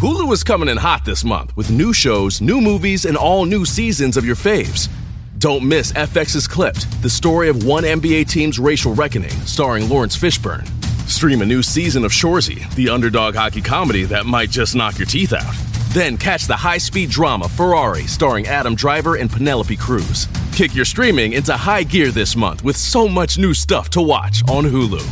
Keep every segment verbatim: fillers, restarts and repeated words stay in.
Hulu is coming in hot this month with new shows, new movies, and all new seasons of your faves. Don't miss F X's Clipped, the story of one N B A team's racial reckoning, starring Lawrence Fishburne. Stream a new season of Shoresy, the underdog hockey comedy that might just knock your teeth out. Then catch the high-speed drama Ferrari, starring Adam Driver and Penelope Cruz. Kick your streaming into high gear this month with so much new stuff to watch on Hulu.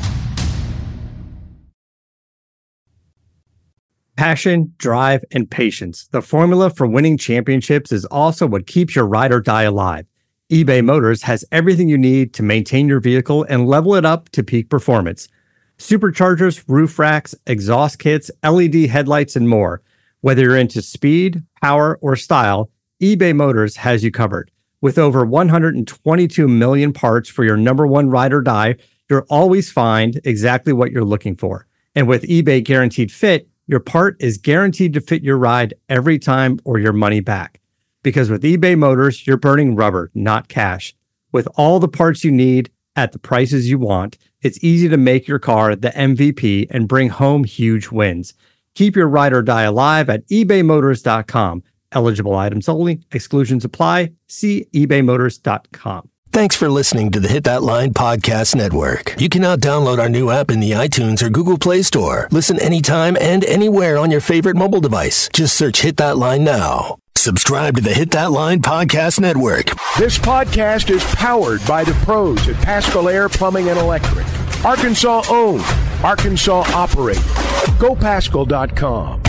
Passion, drive, and patience. The formula for winning championships is also what keeps your ride or die alive. eBay Motors has everything you need to maintain your vehicle and level it up to peak performance. Superchargers, roof racks, exhaust kits, L E D headlights, and more. Whether you're into speed, power, or style, eBay Motors has you covered. With over one hundred twenty-two million parts for your number one ride or die, you'll always find exactly what you're looking for. And with eBay Guaranteed Fit, your part is guaranteed to fit your ride every time or your money back. Because with eBay Motors, you're burning rubber, not cash. With all the parts you need at the prices you want, it's easy to make your car the M V P and bring home huge wins. Keep your ride or die alive at ebay motors dot com. Eligible items only. Exclusions apply. See ebay motors dot com. Thanks for listening to the Hit That Line Podcast Network. You can now download our new app in the iTunes or Google Play Store. Listen anytime and anywhere on your favorite mobile device. Just search Hit That Line now. Subscribe to the Hit That Line Podcast Network. This podcast is powered by the pros at Pascal Air Plumbing and Electric. Arkansas owned, Arkansas operated. Go Pascal dot com.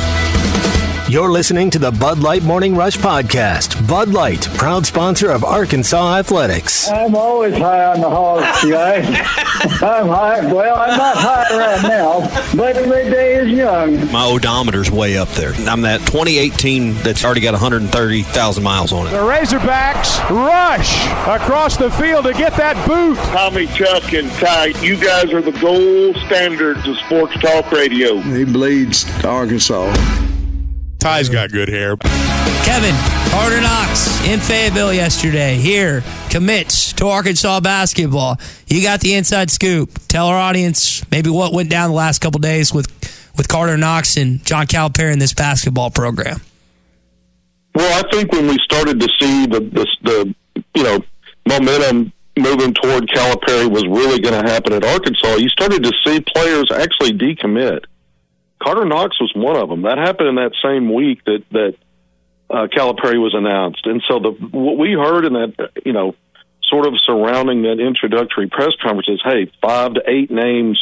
You're listening to the Bud Light Morning Rush Podcast. Bud Light, proud sponsor of Arkansas Athletics. I'm always high on the hog, guys. I'm high. Well, I'm not high right now, but the day is young. My odometer's way up there. I'm that twenty eighteen that's already got one hundred thirty thousand miles on it. The Razorbacks rush across the field to get that boot. Tommy, Chuck, and Ty, you guys are the gold standards of sports talk radio. He bleeds Arkansas. Ty's got good hair. Kevin, Carter Knox in Fayetteville yesterday. Here, commits to Arkansas basketball. You got the inside scoop. Tell our audience maybe what went down the last couple days with, with Carter Knox and John Calipari in this basketball program. Well, I think when we started to see the, the, the you know, momentum moving toward Calipari was really going to happen at Arkansas, you started to see players actually decommit. Carter Knox was one of them. That happened in that same week that that uh, Calipari was announced, and so the what we heard in that, you know, sort of surrounding that introductory press conference is, hey, five to eight names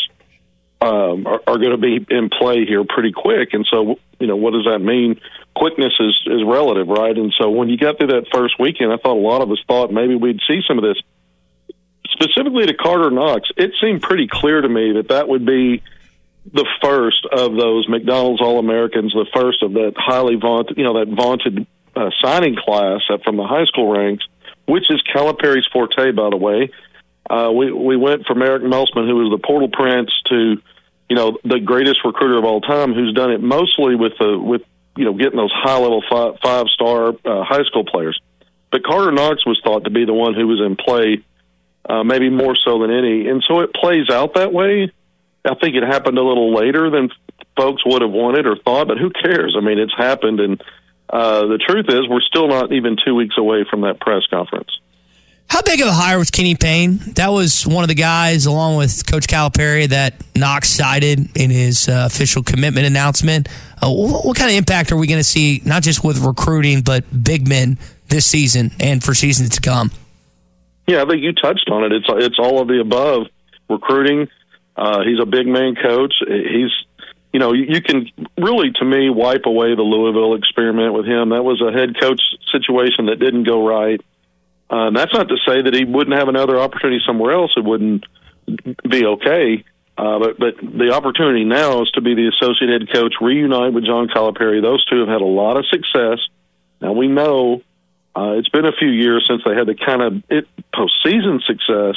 um, are, are going to be in play here pretty quick, and so you know, what does that mean? Quickness is is relative, right? And so when you got through that first weekend, I thought a lot of us thought maybe we'd see some of this. Specifically to Carter Knox, it seemed pretty clear to me that that would be the first of those McDonald's All-Americans, the first of that highly vaunted, you know, that vaunted uh, signing class from the high school ranks, which is Calipari's forte, by the way. Uh, we we went from Eric Melsman, who was the portal prince, to, you know, the greatest recruiter of all time, who's done it mostly with the with you know getting those high-level five, five-star uh, high school players. But Carter Knox was thought to be the one who was in play, uh, maybe more so than any, and so it plays out that way. I think it happened a little later than folks would have wanted or thought, but who cares? I mean, it's happened, and uh, the truth is we're still not even two weeks away from that press conference. How big of a hire was Kenny Payne? That was one of the guys, along with Coach Calipari, that Knox cited in his uh, official commitment announcement. Uh, what, what kind of impact are we going to see, not just with recruiting, but big men this season and for seasons to come? Yeah, I think you touched on it. It's it's all of the above. Recruiting. Uh, he's a big man coach. He's, you know, you, you can really, to me, wipe away the Louisville experiment with him. That was a head coach situation that didn't go right. Uh, and that's not to say that he wouldn't have another opportunity somewhere else. It wouldn't be okay. Uh, but, but the opportunity now is to be the associate head coach, reunite with John Calipari. Those two have had a lot of success. Now, we know uh, it's been a few years since they had the kind of it, postseason success.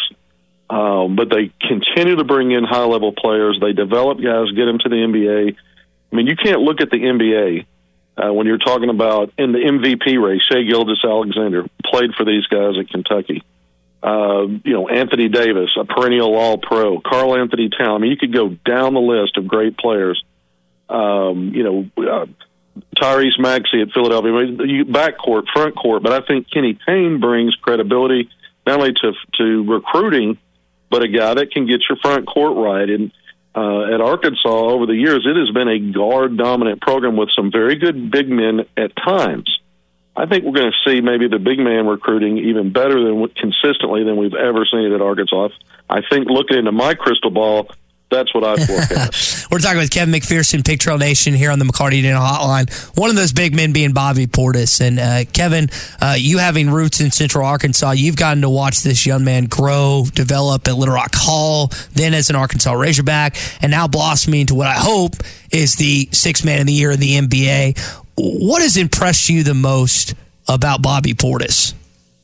Um, but they continue to bring in high-level players. They develop guys, get them to the N B A. I mean, you can't look at the N B A uh, when you're talking about in the M V P race. Shai Gilgeous-Alexander played for these guys at Kentucky. Uh, you know, Anthony Davis, a perennial All-Pro. Karl Anthony Towns. I mean, you could go down the list of great players. um, you know, uh, Tyrese Maxey at Philadelphia, I mean, you backcourt, front court, but I think Kenny Payne brings credibility not only to to recruiting, but a guy that can get your front court right. And uh, at Arkansas over the years, it has been a guard-dominant program with some very good big men at times. I think we're going to see maybe the big man recruiting even better than consistently than we've ever seen it at Arkansas. I think looking into my crystal ball, that's what I forecast. We're talking with Kevin McPherson, Pig Trail Nation, here on the McCarty Dental Hotline. One of those big men being Bobby Portis. And uh, Kevin, uh, you having roots in Central Arkansas, you've gotten to watch this young man grow, develop at Little Rock Hall, then as an Arkansas Razorback, and now blossoming into what I hope is the sixth man of the year in the N B A. What has impressed you the most about Bobby Portis?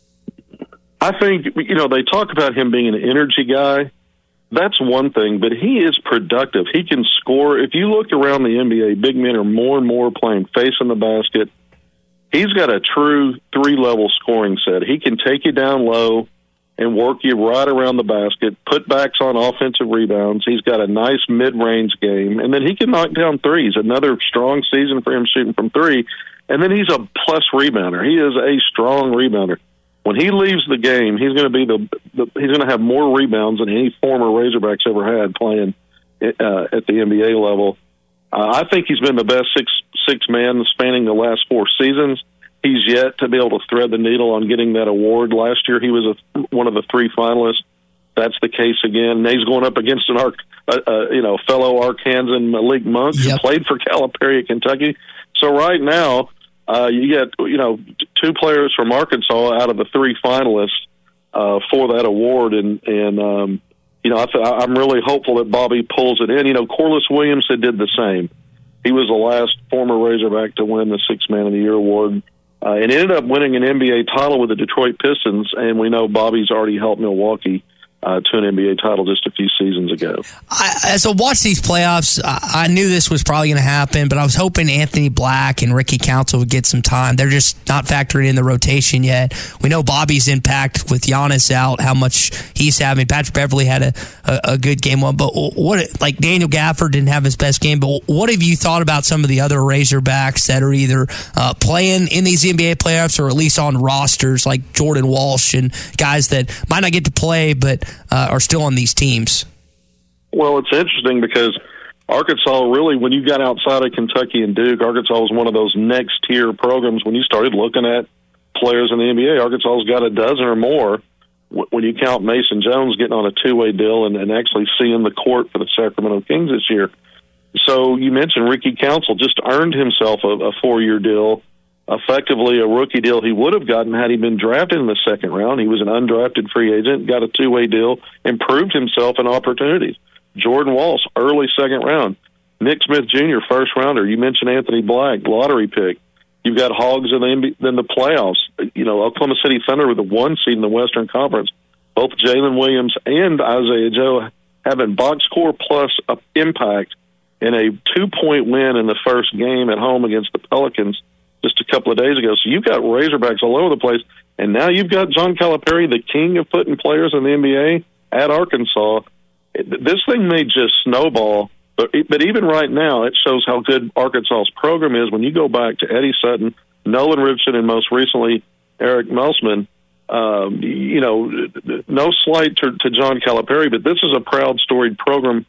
I think, you know, they talk about him being an energy guy. That's one thing, but he is productive. He can score. If you look around the N B A, big men are more and more playing facing the basket. He's got a true three-level scoring set. He can take you down low and work you right around the basket, put backs on offensive rebounds. He's got a nice mid-range game, and then he can knock down threes. Another strong season for him shooting from three, and then he's a plus rebounder. He is a strong rebounder. When he leaves the game, he's going to be the, the he's going to have more rebounds than any former Razorbacks ever had playing uh, at the N B A level. Uh, I think he's been the best six six man spanning the last four seasons. He's yet to be able to thread the needle on getting that award. Last year, he was a, one of the three finalists. That's the case again. Now he's going up against an Arc, uh, uh, you know, fellow Arkansan Malik Monk, yep, who played for Calipari at Kentucky. So right now, uh, you get you know two players from Arkansas out of the three finalists uh, for that award, and and um, you know I th- I'm really hopeful that Bobby pulls it in. You know, Corliss Williamson did the same. He was the last former Razorback to win the Sixth Man of the Year award. Uh, and ended up winning an N B A title with the Detroit Pistons, and we know Bobby's already helped Milwaukee uh, to an N B A title just a few seasons ago. I, as I watched these playoffs, I, I knew this was probably going to happen, but I was hoping Anthony Black and Ricky Council would get some time. They're just not factoring in the rotation yet. We know Bobby's impact with Giannis out, how much he's having. Patrick Beverly had a, a, a good game one, but what like Daniel Gafford didn't have his best game. But what have you thought about some of the other Razorbacks that are either uh, playing in these N B A playoffs or at least on rosters, like Jordan Walsh and guys that might not get to play but uh, are still on these teams? Well, it's interesting because Arkansas really, when you got outside of Kentucky and Duke, Arkansas was one of those next tier programs. When you started looking at players in the N B A, Arkansas's got a dozen or more. When you count Mason Jones getting on a two-way deal and, and actually seeing the court for the Sacramento Kings this year. So you mentioned Ricky Council just earned himself a, a four-year deal, effectively a rookie deal he would have gotten had he been drafted in the second round. He was an undrafted free agent, got a two-way deal, and proved himself in opportunities. Jordan Walsh, early second round. Nick Smith Junior, first rounder. You mentioned Anthony Black, lottery pick. You've got Hogs in the N B A, in the playoffs. You know, Oklahoma City Thunder with the one seed in the Western Conference. Both Jalen Williams and Isaiah Joe having box score plus impact in a two-point win in the first game at home against the Pelicans just a couple of days ago. So you've got Razorbacks all over the place, and now you've got John Calipari, the king of putting players in the N B A, at Arkansas. This thing may just snowball, but but even right now, it shows how good Arkansas's program is. When you go back to Eddie Sutton, Nolan Richardson, and most recently Eric Melsman, um, you know, no slight to, to John Calipari, but this is a proud, storied program,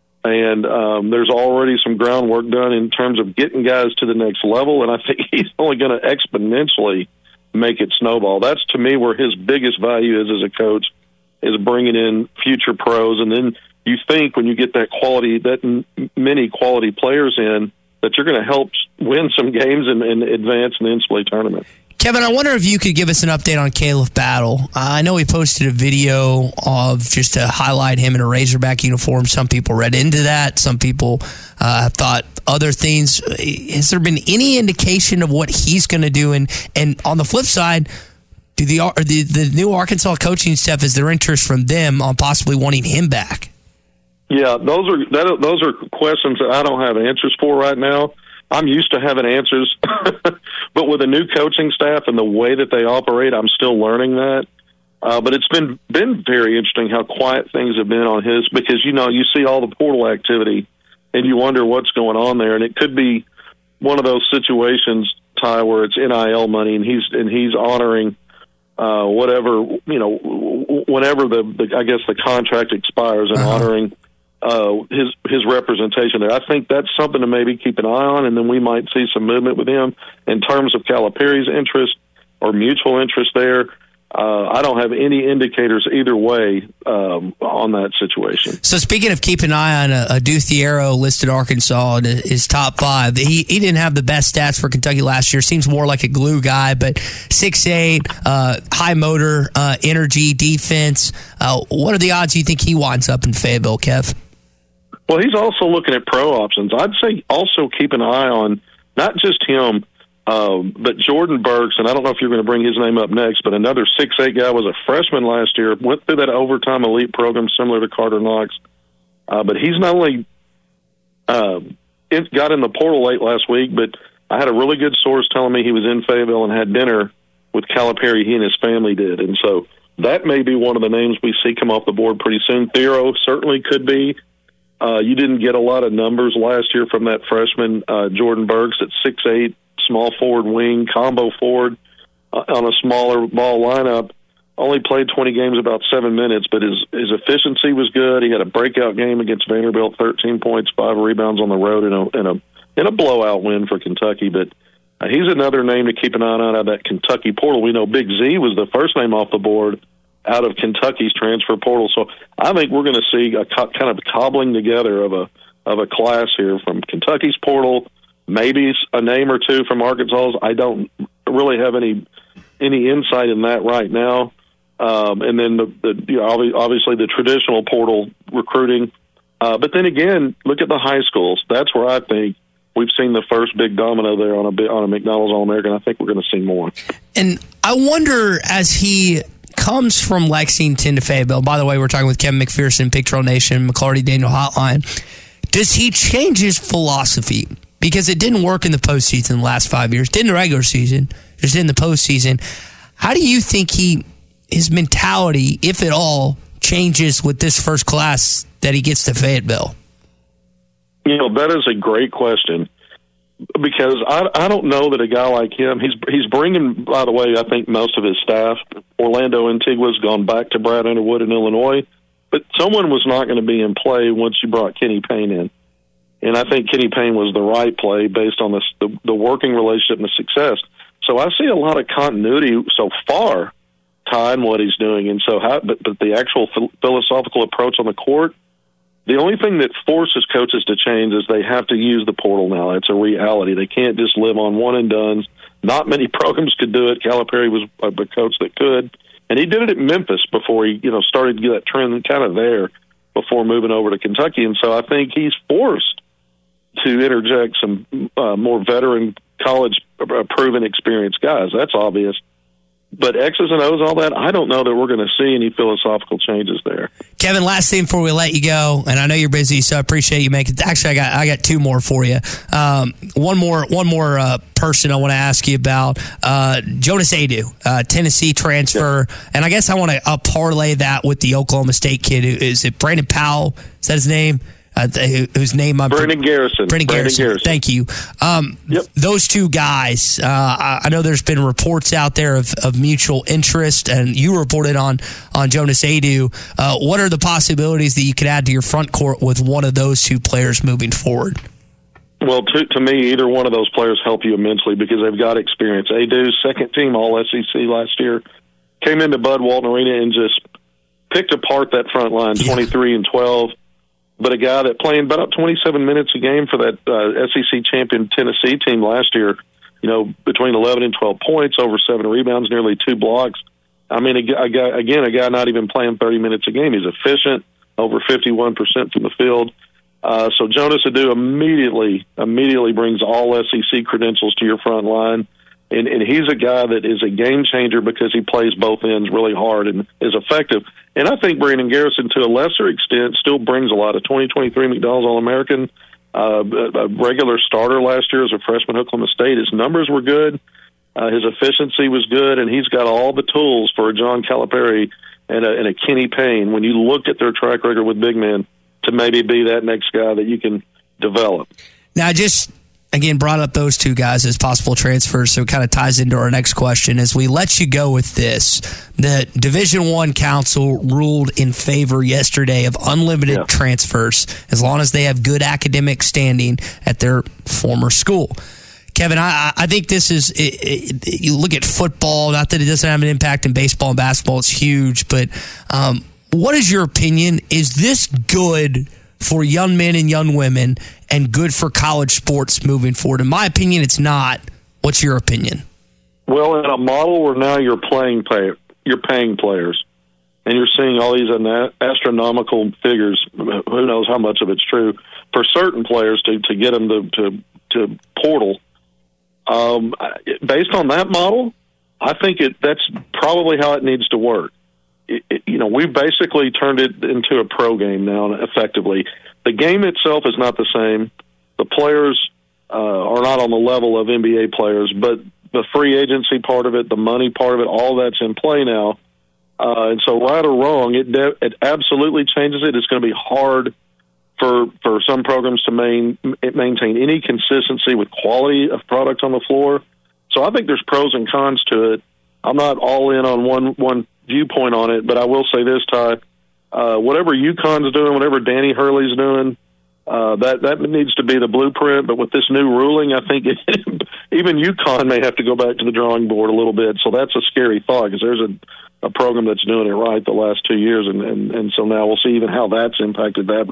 and um, there's already some groundwork done in terms of getting guys to the next level, and I think he's only going to exponentially make it snowball. That's, to me, where his biggest value is as a coach, is bringing in future pros, and then you think when you get that quality, that m- many quality players in, that you're going to help win some games and, and advance in the N C double A tournament. Kevin, I wonder if you could give us an update on Caleb Battle. Uh, I know he posted a video of just to highlight him in a Razorback uniform. Some people read into that. Some people uh, have thought other things. Has there been any indication of what he's going to do? And, and on the flip side, do the, the the new Arkansas coaching staff, is there interest from them on possibly wanting him back? Yeah, those are that, those are questions that I don't have answers for right now. I'm used to having answers, but with a new coaching staff and the way that they operate, I'm still learning that. Uh, but it's been been very interesting how quiet things have been on his, because, you know, you see all the portal activity and you wonder what's going on there. And it could be one of those situations, Ty, where it's N I L money, and he's and he's honoring uh, whatever you know, whenever the, the I guess the contract expires, and uh-huh. honoring uh, his his representation there. I think that's something to maybe keep an eye on, and then we might see some movement with him in terms of Calipari's interest or mutual interest there. Uh, I don't have any indicators either way um, on that situation. So speaking of keep an eye on, a, a Duthiero listed Arkansas in his top five. He he didn't have the best stats for Kentucky last year. Seems more like a glue guy, but six eight, uh, high motor, uh, energy, defense. Uh, what are the odds you think he winds up in Fayetteville, Kev? Well, he's also looking at pro options. I'd say also keep an eye on not just him, Um, but Jordan Burks, and I don't know if you're going to bring his name up next, but another six eight guy, was a freshman last year, went through that overtime elite program similar to Carter Knox. Uh, but he's not only uh, it got in the portal late last week, but I had a really good source telling me he was in Fayetteville and had dinner with Calipari. He and his family did. And so that may be one of the names we see come off the board pretty soon. Thiero certainly could be. Uh, you didn't get a lot of numbers last year from that freshman, uh, Jordan Burks, at six eight. Small forward wing, combo forward uh, on a smaller ball lineup. Only played twenty games, about seven minutes, but his his efficiency was good. He had a breakout game against Vanderbilt, thirteen points, five rebounds on the road in a in a in a blowout win for Kentucky. But uh, he's another name to keep an eye on out of that Kentucky portal. We know Big Z was the first name off the board out of Kentucky's transfer portal. So I think we're going to see a co- kind of cobbling together of a of a class here from Kentucky's portal. Maybe a name or two from Arkansas's. I don't really have any any insight in that right now. Um, and then the, the you know, obviously the traditional portal recruiting. Uh, but then again, look at the high schools. That's where I think we've seen the first big domino there on a on a McDonald's All-American. I think we're going to see more. And I wonder, as he comes from Lexington to Fayetteville. By the way, we're talking with Kevin McPherson, Pig Trail Nation, McClarty Daniel Hotline. Does he change his philosophy? Because it didn't work in the postseason the last five years. Didn't in the regular season, just in the postseason. How do you think he, his mentality, if at all, changes with this first class that he gets to Fayetteville? You know, that is a great question. Because I, I don't know that a guy like him, he's he's bringing, by the way, I think most of his staff. Orlando Antigua's gone back to Brad Underwood in Illinois. But someone was not going to be in play once you brought Kenny Payne in. And I think Kenny Payne was the right play based on this, the, the working relationship and the success. So I see a lot of continuity so far, Ty, in what he's doing. And so, how, but, but the actual philosophical approach on the court, the only thing that forces coaches to change is they have to use the portal now. It's a reality. They can't just live on one and dones. Not many programs could do it. Calipari was a coach that could. And he did it at Memphis before he, you know, started to get that trend kind of there before moving over to Kentucky. And so I think he's forced to interject some uh, more veteran, college-proven, experienced guys. That's obvious. But X's and O's, all that, I don't know that we're going to see any philosophical changes there. Kevin, last thing before we let you go, and I know you're busy, so I appreciate you making. Actually, I got I got two more for you. Um, one more one more uh, person I want to ask you about. Uh, Jonas Aidoo, uh, Tennessee transfer, yeah. And I guess I want to uh, parlay that with the Oklahoma State kid. Who, is it Brandon Powell? Is that his name? Uh, whose name I'm Brendan Garrison. Brendan Garrison. Garrison. Thank you. Um, yep. Those two guys, uh, I, I know there's been reports out there of, of mutual interest, and you reported on on Jonas Aidoo. Uh, what are the possibilities that you could add to your front court with one of those two players moving forward? Well, to, to me, either one of those players help you immensely because they've got experience. Aidoo, second team All S E C last year, came into Bud Walton Arena and just picked apart that front line, yeah. twenty-three and twelve. But a guy that playing about twenty-seven minutes a game for that uh, S E C champion Tennessee team last year, you know, between eleven and twelve points, over seven rebounds, nearly two blocks. I mean, a, a guy, again, a guy not even playing thirty minutes a game. He's efficient, over fifty-one percent from the field. Uh, so Jonas Aidoo immediately, immediately brings all S E C credentials to your front line. And, and he's a guy that is a game changer because he plays both ends really hard and is effective. And I think Brandon Garrison, to a lesser extent, still brings a lot. Of twenty twenty-three McDonald's All-American, uh, a regular starter last year as a freshman at Oklahoma State. His numbers were good. Uh, his efficiency was good, and he's got all the tools for a John Calipari and a, and a Kenny Payne, when you look at their track record with big men, to maybe be that next guy that you can develop. Now, I just, again, brought up those two guys as possible transfers, so it kind of ties into our next question. As we let you go with this, the Division I Council ruled in favor yesterday of unlimited yeah. transfers as long as they have good academic standing at their former school. Kevin, I, I think this is, it, it, you look at football, not that it doesn't have an impact in baseball and basketball, it's huge, but um, what is your opinion? Is this good for young men and young women and good for college sports moving forward? In my opinion, it's not. What's your opinion? Well, in a model where now you're playing pay, you're paying players, and you're seeing all these astronomical figures, who knows how much of it's true, for certain players to, to get them to, to, to portal. Um, based on that model, I think it that's probably how it needs to work. It, it, you know, we've basically turned it into a pro game now, effectively. The game itself is not the same. The players uh, are not on the level of N B A players, but the free agency part of it, the money part of it, all that's in play now. Uh, and so right or wrong, it, de- it absolutely changes it. It's going to be hard for for some programs to main, maintain any consistency with quality of product on the floor. So I think there's pros and cons to it. I'm not all in on one one viewpoint on it, but I will say this, Ty. Uh, whatever UConn's doing, whatever Danny Hurley's doing, uh, that, that needs to be the blueprint. But with this new ruling, I think it, even UConn may have to go back to the drawing board a little bit. So that's a scary thought, because there's a, a program that's doing it right the last two years. And, and, and so now we'll see even how that's impacted that.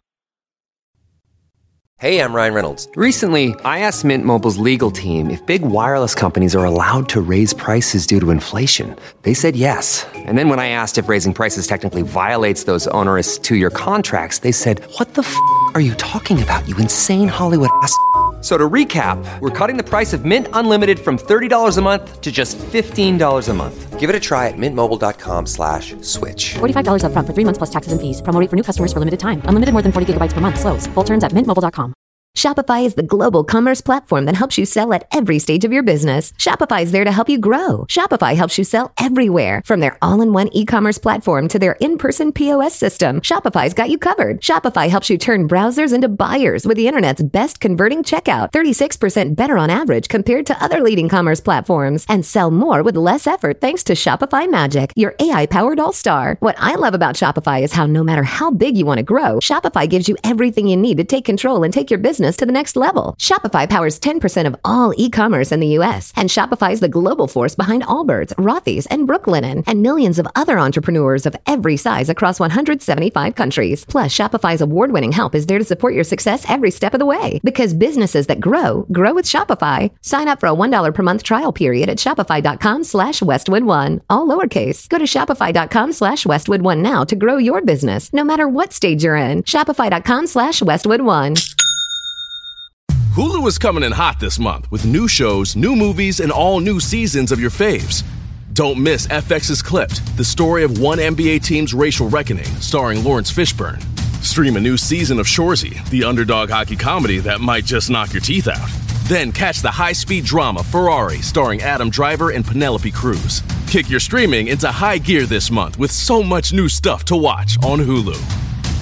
Hey, I'm Ryan Reynolds. Recently, I asked Mint Mobile's legal team if big wireless companies are allowed to raise prices due to inflation. They said yes. And then when I asked if raising prices technically violates those onerous two-year contracts, they said, what the f*** are you talking about, you insane Hollywood ass f- So to recap, we're cutting the price of Mint Unlimited from thirty dollars a month to just fifteen dollars a month. Give it a try at mintmobile.com slash switch. forty-five dollars up front for three months plus taxes and fees. Promo rate for new customers for limited time. Unlimited more than forty gigabytes per month. Slows full terms at mint mobile dot com. Shopify is the global commerce platform that helps you sell at every stage of your business. Shopify is there to help you grow. Shopify helps you sell everywhere, from their all-in-one e-commerce platform to their in-person P O S system. Shopify's got you covered. Shopify helps you turn browsers into buyers with the internet's best converting checkout, thirty-six percent better on average compared to other leading commerce platforms, and sell more with less effort thanks to Shopify Magic, your A I-powered all-star. What I love about Shopify is how no matter how big you want to grow, Shopify gives you everything you need to take control and take your business to the next level. Shopify powers ten percent of all e-commerce in the U S, and Shopify is the global force behind Allbirds, Rothy's, and Brooklinen, and millions of other entrepreneurs of every size across one hundred seventy-five countries. Plus, Shopify's award-winning help is there to support your success every step of the way. Because businesses that grow, grow with Shopify. Sign up for a one dollar per month trial period at shopify.com slash Westwood One. All lowercase. Go to shopify.com slash Westwood One now to grow your business, no matter what stage you're in. Shopify.com slash Westwood One. Hulu is coming in hot this month with new shows, new movies, and all new seasons of your faves. Don't miss F X's Clipped, the story of one N B A team's racial reckoning, starring Lawrence Fishburne. Stream a new season of Shoresy, the underdog hockey comedy that might just knock your teeth out. Then catch the high-speed drama Ferrari, starring Adam Driver and Penelope Cruz. Kick your streaming into high gear this month with so much new stuff to watch on Hulu.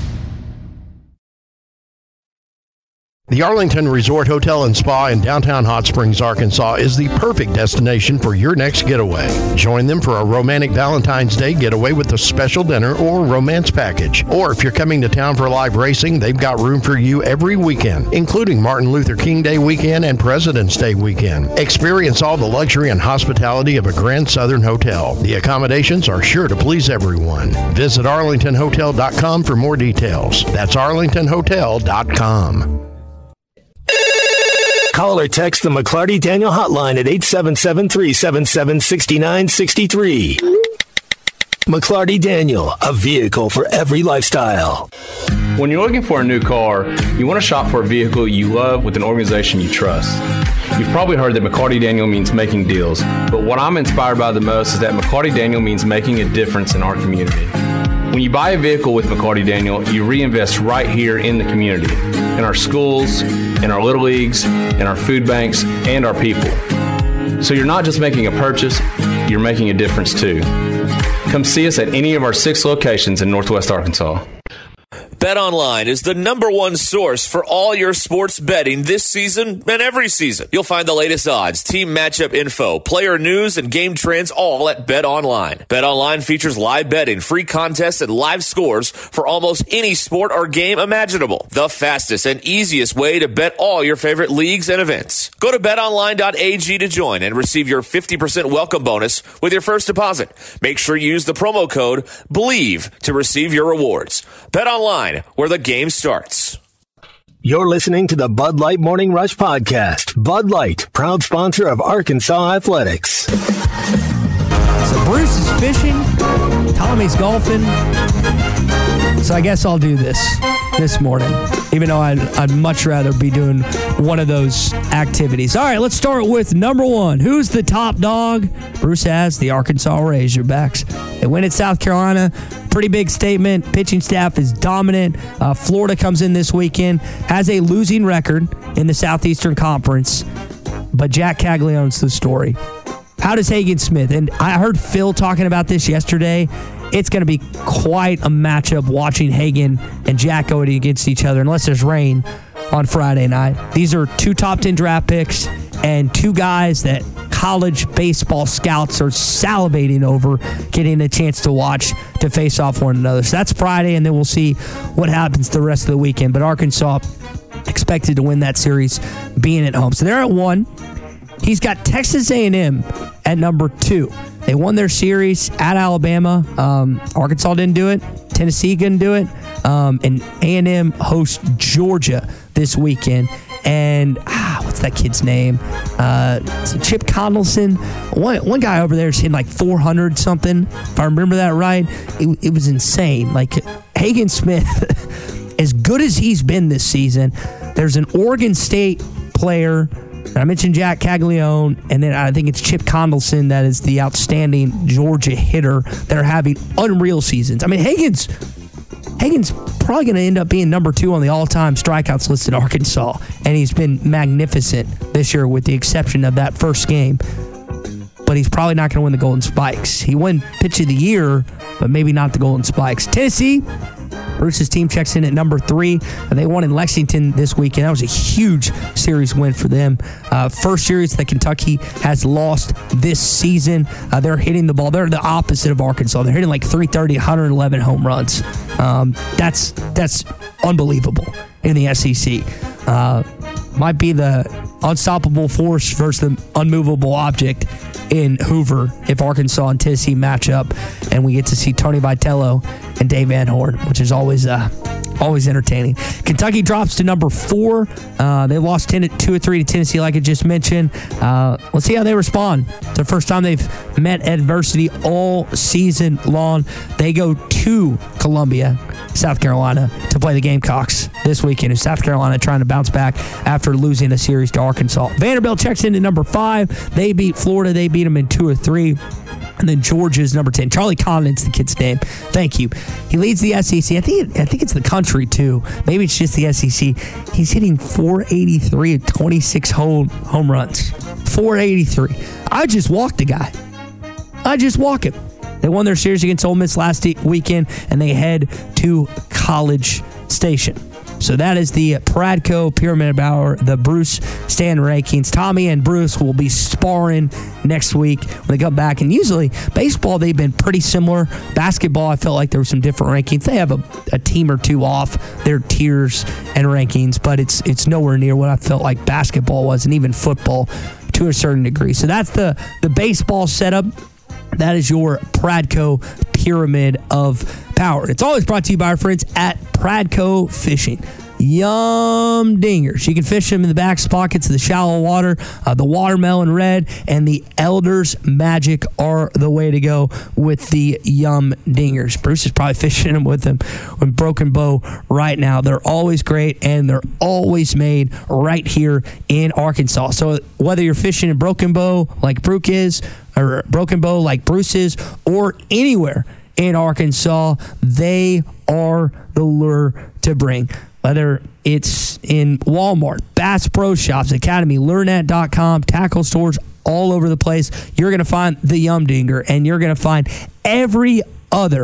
The Arlington Resort Hotel and Spa in downtown Hot Springs, Arkansas is the perfect destination for your next getaway. Join them for a romantic Valentine's Day getaway with a special dinner or romance package. Or if you're coming to town for live racing, they've got room for you every weekend, including Martin Luther King Day weekend and President's Day weekend. Experience all the luxury and hospitality of a Grand Southern hotel. The accommodations are sure to please everyone. Visit arlington hotel dot com for more details. That's arlington hotel dot com. Call or text the McClarty Daniel hotline at eight seven seven, three seven seven, six nine six three. McClarty Daniel, a vehicle for every lifestyle. When you're looking for a new car, you want to shop for a vehicle you love with an organization you trust. You've probably heard that McClarty Daniel means making deals, but what I'm inspired by the most is that McClarty Daniel means making a difference in our community. When you buy a vehicle with McClarty Daniel, you reinvest right here in the community, in our schools, in our little leagues, in our food banks, and our people. So you're not just making a purchase, you're making a difference too. Come see us at any of our six locations in Northwest Arkansas. BetOnline is the number one source for all your sports betting this season and every season. You'll find the latest odds, team matchup info, player news, and game trends all at BetOnline. BetOnline features live betting, free contests, and live scores for almost any sport or game imaginable. The fastest and easiest way to bet all your favorite leagues and events. Go to bet online dot a g to join and receive your fifty percent welcome bonus with your first deposit. Make sure you use the promo code BELIEVE to receive your rewards. BetOnline, where the game starts. You're listening to the Bud Light Morning Rush Podcast. Bud Light, proud sponsor of Arkansas Athletics. So Bruce is fishing, Tommy's golfing. So I guess I'll do this this morning, even though I'd, I'd much rather be doing one of those activities. All right, let's start with number one. Who's the top dog? Bruce has the Arkansas Razorbacks. They win at South Carolina. Pretty big statement. Pitching staff is dominant. Uh, Florida comes in this weekend, has a losing record in the Southeastern Conference, but Jack Caglianone's the story. How does Hagen Smith? And I heard Phil talking about this yesterday. It's going to be quite a matchup watching Hagen and Jack going against each other, unless there's rain on Friday night. These are two top ten draft picks and two guys that college baseball scouts are salivating over getting a chance to watch to face off one another. So that's Friday, and then we'll see what happens the rest of the weekend. But Arkansas expected to win that series being at home. So they're at one. He's got Texas A and M at number two. They won their series at Alabama. Um, Arkansas didn't do it. Tennessee couldn't do it. Um, and A and M hosts Georgia this weekend. And ah, what's that kid's name? Uh, Chip Condleson. One one guy over there is hitting like four hundred something. If I remember that right, it, it was insane. Like Hagen Smith, as good as he's been this season, there's an Oregon State player. I mentioned Jack Caglianone, and then I think it's Chip Condleson that is the outstanding Georgia hitter that are having unreal seasons. I mean, Hagen's Hagen's probably going to end up being number two on the all-time strikeouts list at Arkansas, and he's been magnificent this year with the exception of that first game. But he's probably not going to win the Golden Spikes. He won Pitch of the Year, but maybe not the Golden Spikes. Tennessee, Bruce's team checks in at number three. They won in Lexington this weekend. That was a huge series win for them. Uh, first series that Kentucky has lost this season. Uh, they're hitting the ball. They're the opposite of Arkansas. They're hitting like three thirty, one hundred eleven home runs. Um, that's that's unbelievable in the S E C. Uh, might be the unstoppable force versus the unmovable object in Hoover if Arkansas and Tennessee match up, and we get to see Tony Vitello and Dave Van Horn, which is always uh, always entertaining. Kentucky drops to number four. Uh, they lost ten, two or three to Tennessee, like I just mentioned. Uh, let's see how they respond. It's the first time they've met adversity all season long. They go to Columbia, South Carolina, to play the Gamecocks this weekend. Is South Carolina trying to bounce back after losing a series to Arkansas? Vanderbilt checks in at number five. They beat Florida. They beat them in two or three. And then Georgia's number ten. Charlie Condon's the kid's name. Thank you. He leads the S E C. I think I think it's the country, too. Maybe it's just the S E C. He's hitting four eighty-three at twenty-six home, home runs. four eighty-three. I just walked the guy. I just walk him. They won their series against Ole Miss last weekend, and they head to College Station. So that is the Pradco Pyramid Hour, the Bruce Stand rankings. Tommy and Bruce will be sparring next week when they come back. And usually, baseball, they've been pretty similar. Basketball, I felt like there were some different rankings. They have a, a team or two off their tiers and rankings, but it's it's nowhere near what I felt like basketball was, and even football to a certain degree. So that's the, the baseball setup. That is your Pradco Pyramid of Power. It's always brought to you by our friends at Pradco Fishing. Yum dingers. You can fish them in the back pockets of the shallow water. Uh, the watermelon red and the Elder's Magic are the way to go with the yum dingers. Bruce is probably fishing them with them with Broken Bow right now. They're always great, and they're always made right here in Arkansas. So whether you're fishing in Broken Bow like Brooke is, or Broken Bow like Bruce is, or anywhere in Arkansas, they are the lure to bring. Whether it's in Walmart, Bass Pro Shops, Academy, lure net dot com, tackle stores all over the place, you're going to find the Yum Dinger, and you're going to find every other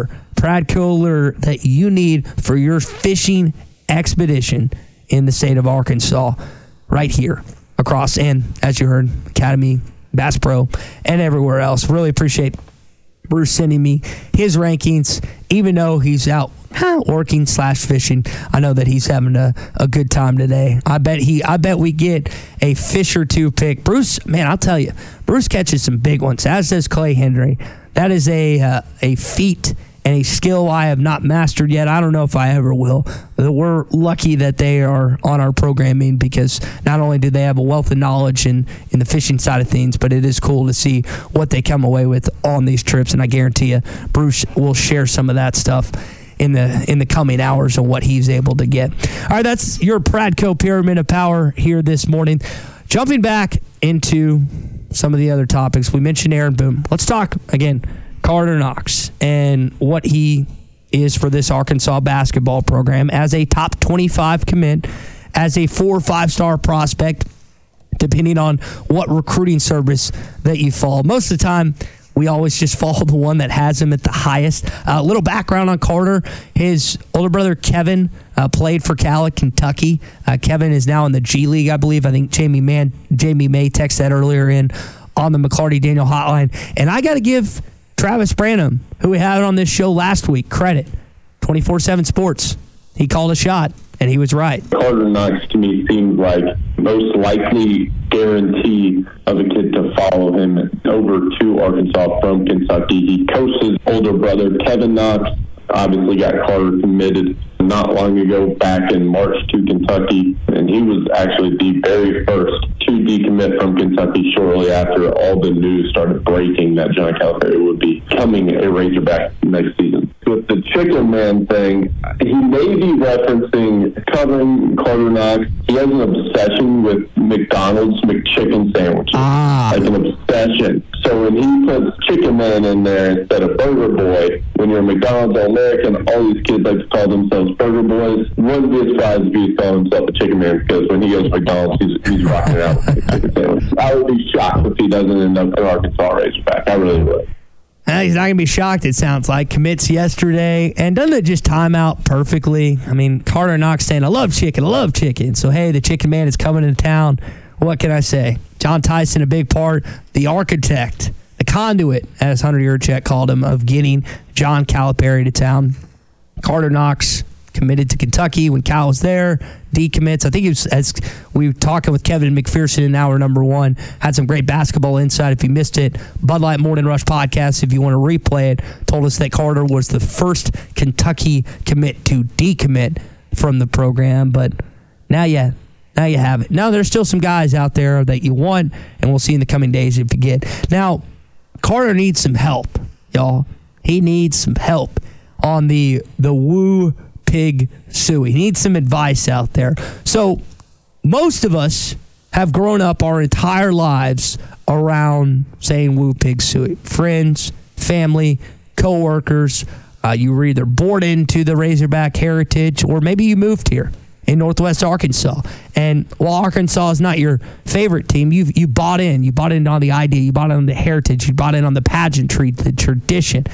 Pradco lure that you need for your fishing expedition in the state of Arkansas, right here across, and as you heard, Academy, Bass Pro, and everywhere else. Really appreciate Bruce sending me his rankings, even though he's out huh, working slash fishing. I know that he's having a, a good time today. I bet he. I bet we get a fish or two pick. Bruce, man, I'll tell you, Bruce catches some big ones, as does Clay Henry. That is a uh, a feat and a skill I have not mastered yet. I don't know if I ever will. We're lucky that they are on our programming, because not only do they have a wealth of knowledge in, in the fishing side of things, but it is cool to see what they come away with on these trips. And I guarantee you, Bruce will share some of that stuff in the in the coming hours on what he's able to get. All right, that's your Pradco Pyramid of Power here this morning. Jumping back into some of the other topics. We mentioned Aaron Boone. Let's talk, again, Carter Knox and what he is for this Arkansas basketball program as a top twenty-five commit, as a four or five-star prospect, depending on what recruiting service that you follow. Most of the time, we always just follow the one that has him at the highest. A uh, little background on Carter. His older brother, Kevin, uh, played for Cal at Kentucky. Uh, Kevin is now in the G League, I believe. I think Jamie, Man, Jamie May texted that earlier in on the McClarty Daniel hotline. And I got to give Travis Branham, who we had on this show last week, credit. twenty-four seven Sports. He called a shot, and he was right. Carter Knox, to me, seems like most likely guarantee of a kid to follow him over to Arkansas from Kentucky. He coached his older brother, Kevin Knox, obviously got Carter committed not long ago back in March to Kentucky, and he was actually the very first to decommit from Kentucky shortly after all the news started breaking that John Calipari would be becoming a Razorback next season. With the Chicken Man thing, he may be referencing covering Carter Knox. He has an obsession with McDonald's McChicken sandwiches, ah. like an obsession. So when he puts Chicken Man in there instead of Burger Boy, when you're a McDonald's All-American, all these kids like to call themselves Burger Boys. Wouldn't be surprised if he called himself a Chicken Man, because when he goes to McDonald's, he's, he's rocking it out with a chicken sandwich. I would be shocked if he doesn't end up an Arkansas Razorback. I really would. Uh, he's not going to be shocked, it sounds like. Commits yesterday. And doesn't it just time out perfectly? I mean, Carter Knox saying, I love chicken, I love chicken. So, hey, the Chicken Man is coming into town. What can I say? John Tyson, a big part, the architect, the conduit, as Hunter Yurchek called him, of getting John Calipari to town. Carter Knox committed to Kentucky when Cal was there. Decommits. I think it was, as we were talking with Kevin McPherson in hour number one, had some great basketball insight. If you missed it, Bud Light Morning Rush podcast, if you want to replay it, told us that Carter was the first Kentucky commit to decommit from the program. But now, yeah, now you have it. Now there's still some guys out there that you want, and we'll see in the coming days if you get. Now, Carter needs some help, y'all. He needs some help on the the Woo Pig Suey. He needs some advice out there. So most of us have grown up our entire lives around saying Woo Pig Suey. Friends, family, coworkers. Uh, you were either born into the Razorback heritage, or maybe you moved here in Northwest Arkansas. And while Arkansas is not your favorite team, you you bought in. You bought in on the idea. You bought in on the heritage. You bought in on the pageantry, the tradition.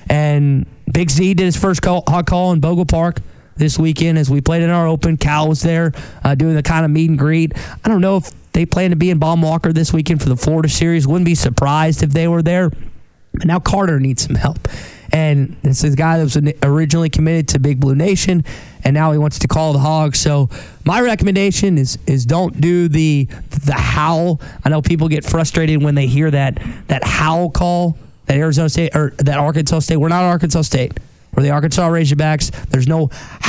And Big Z did his first call, hot call in Bogle Park this weekend as we played in our open. Cal was there uh, doing the kind of meet and greet. I don't know if they plan to be in Baum-Walker this weekend for the Florida series. Wouldn't be surprised if they were there. But now Carter needs some help. And this is a guy that was originally committed to Big Blue Nation, and now he wants to call the Hogs. So my recommendation is is don't do the the howl. I know people get frustrated when they hear that that howl call. That Arizona State or that Arkansas State. We're not Arkansas State. We're the Arkansas Razorbacks. There's no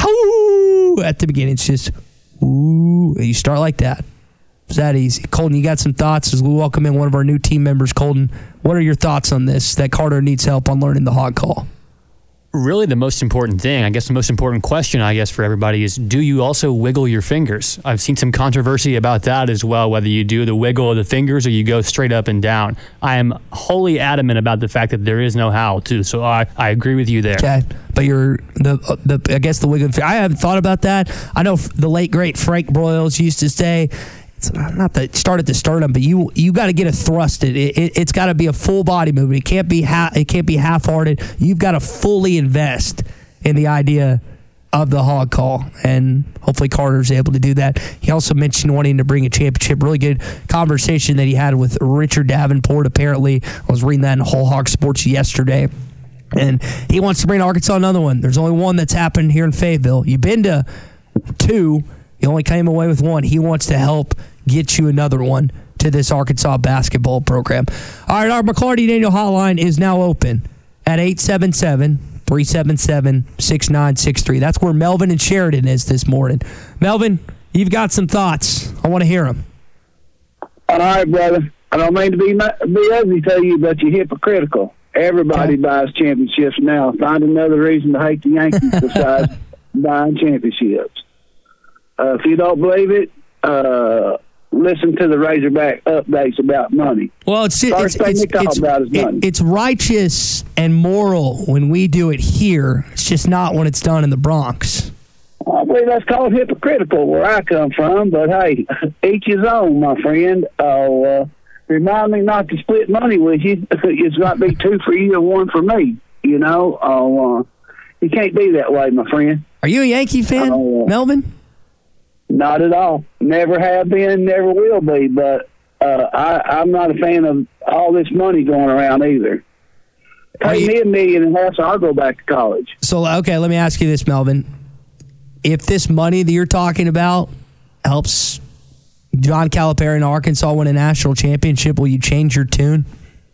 howl at the beginning. It's just ooh. You start like that. It's that easy. Colton, you got some thoughts as we welcome in one of our new team members. Colton, what are your thoughts on this? That Carter needs help on learning the hog call. Really, the most important thing, I guess the most important question, I guess, for everybody is, do you also wiggle your fingers? I've seen some controversy about that as well, whether you do the wiggle of the fingers or you go straight up and down. I am wholly adamant about the fact that there is no howl, too, so I, I agree with you there. Okay, but you're, the the I guess the wiggle, I haven't thought about that. I know the late, great Frank Broyles used to say, it's not the start at the sternum, but you you got to get it thrusted. It, it, it's got to be a full body movement. It can't be ha- it can't be half-hearted. You've got to fully invest in the idea of the hog call, and hopefully Carter's able to do that. He also mentioned wanting to bring a championship. Really good conversation that he had with Richard Davenport. Apparently, I was reading that in Whole Hog Sports yesterday, and he wants to bring Arkansas another one. There's only one that's happened here in Fayetteville. You've been to two. You only came away with one. He wants to help get you another one to this Arkansas basketball program. All right, our McLarty Daniel hotline is now open at eight seven seven, three seven seven, six nine six three. That's where Melvin and Sheridan is this morning. Melvin, you've got some thoughts. I want to hear them. All right, brother. I don't mean to be be ugly to you, but you're hypocritical. Everybody okay. buys championships now. Find another reason to hate the Yankees besides buying championships. Uh, if you don't believe it, uh, listen to the Razorback updates about money. Well, it's First it's thing it's, they talk it's, about is money. It, it's righteous and moral when we do it here. It's just not when it's done in the Bronx. I believe that's called hypocritical where I come from, but hey, each his own, my friend. Oh, uh, remind me not to split money with you. It's got to be two for you and one for me. You know, oh, uh, you can't be that way, my friend. Are you a Yankee fan, uh, Melvin? Not at all. Never have been, never will be. But uh, I, I'm not a fan of all this money going around either. Pay you, me a million and a half, so I'll go back to college. So, okay, let me ask you this, Melvin. If this money that you're talking about helps John Calipari and Arkansas win a national championship, will you change your tune?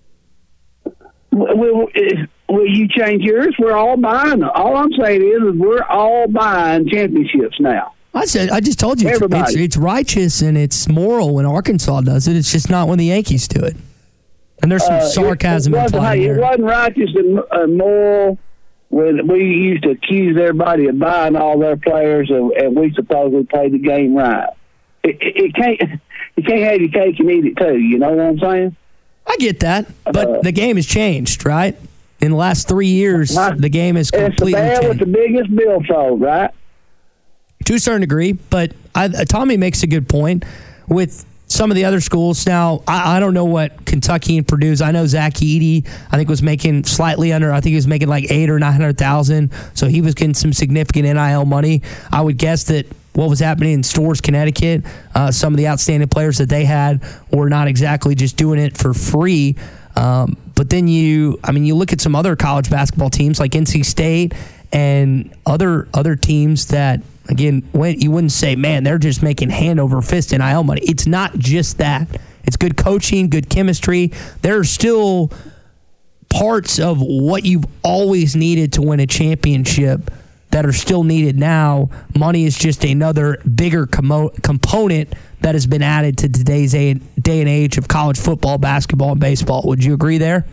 Will, will you change yours? We're all buying. All I'm saying is, is we're all buying championships now. I said, I just told you, it's, it's, it's righteous and it's moral when Arkansas does it. It's just not when the Yankees do it. And there's some uh, sarcasm it, it implied hey, here. It wasn't righteous and uh, moral when we used to accuse everybody of buying all their players, and, and we supposedly played the game right. It, it, it can't. You can't have your cake and eat it too. You know what I'm saying? I get that, but uh, the game has changed, right? In the last three years, uh, the game has completely changed. It's the bad with the biggest billfold, right? To a certain degree, but I, Tommy makes a good point with some of the other schools. Now, I, I don't know what Kentucky and Purdue's. I know Zach Edey, I think, was making slightly under. I think he was making like eight or nine hundred thousand. So he was getting some significant N I L money. I would guess that what was happening in Storrs, Connecticut, uh, some of the outstanding players that they had were not exactly just doing it for free. Um, but then you, I mean, you look at some other college basketball teams like N C State and other other teams that, again, when you wouldn't say, man, they're just making hand over fist N I L money. It's not just that. It's good coaching, good chemistry. There are still parts of what you've always needed to win a championship that are still needed now. Money is just another bigger com- component that has been added to today's day and age of college football, basketball, and baseball. Would you agree there?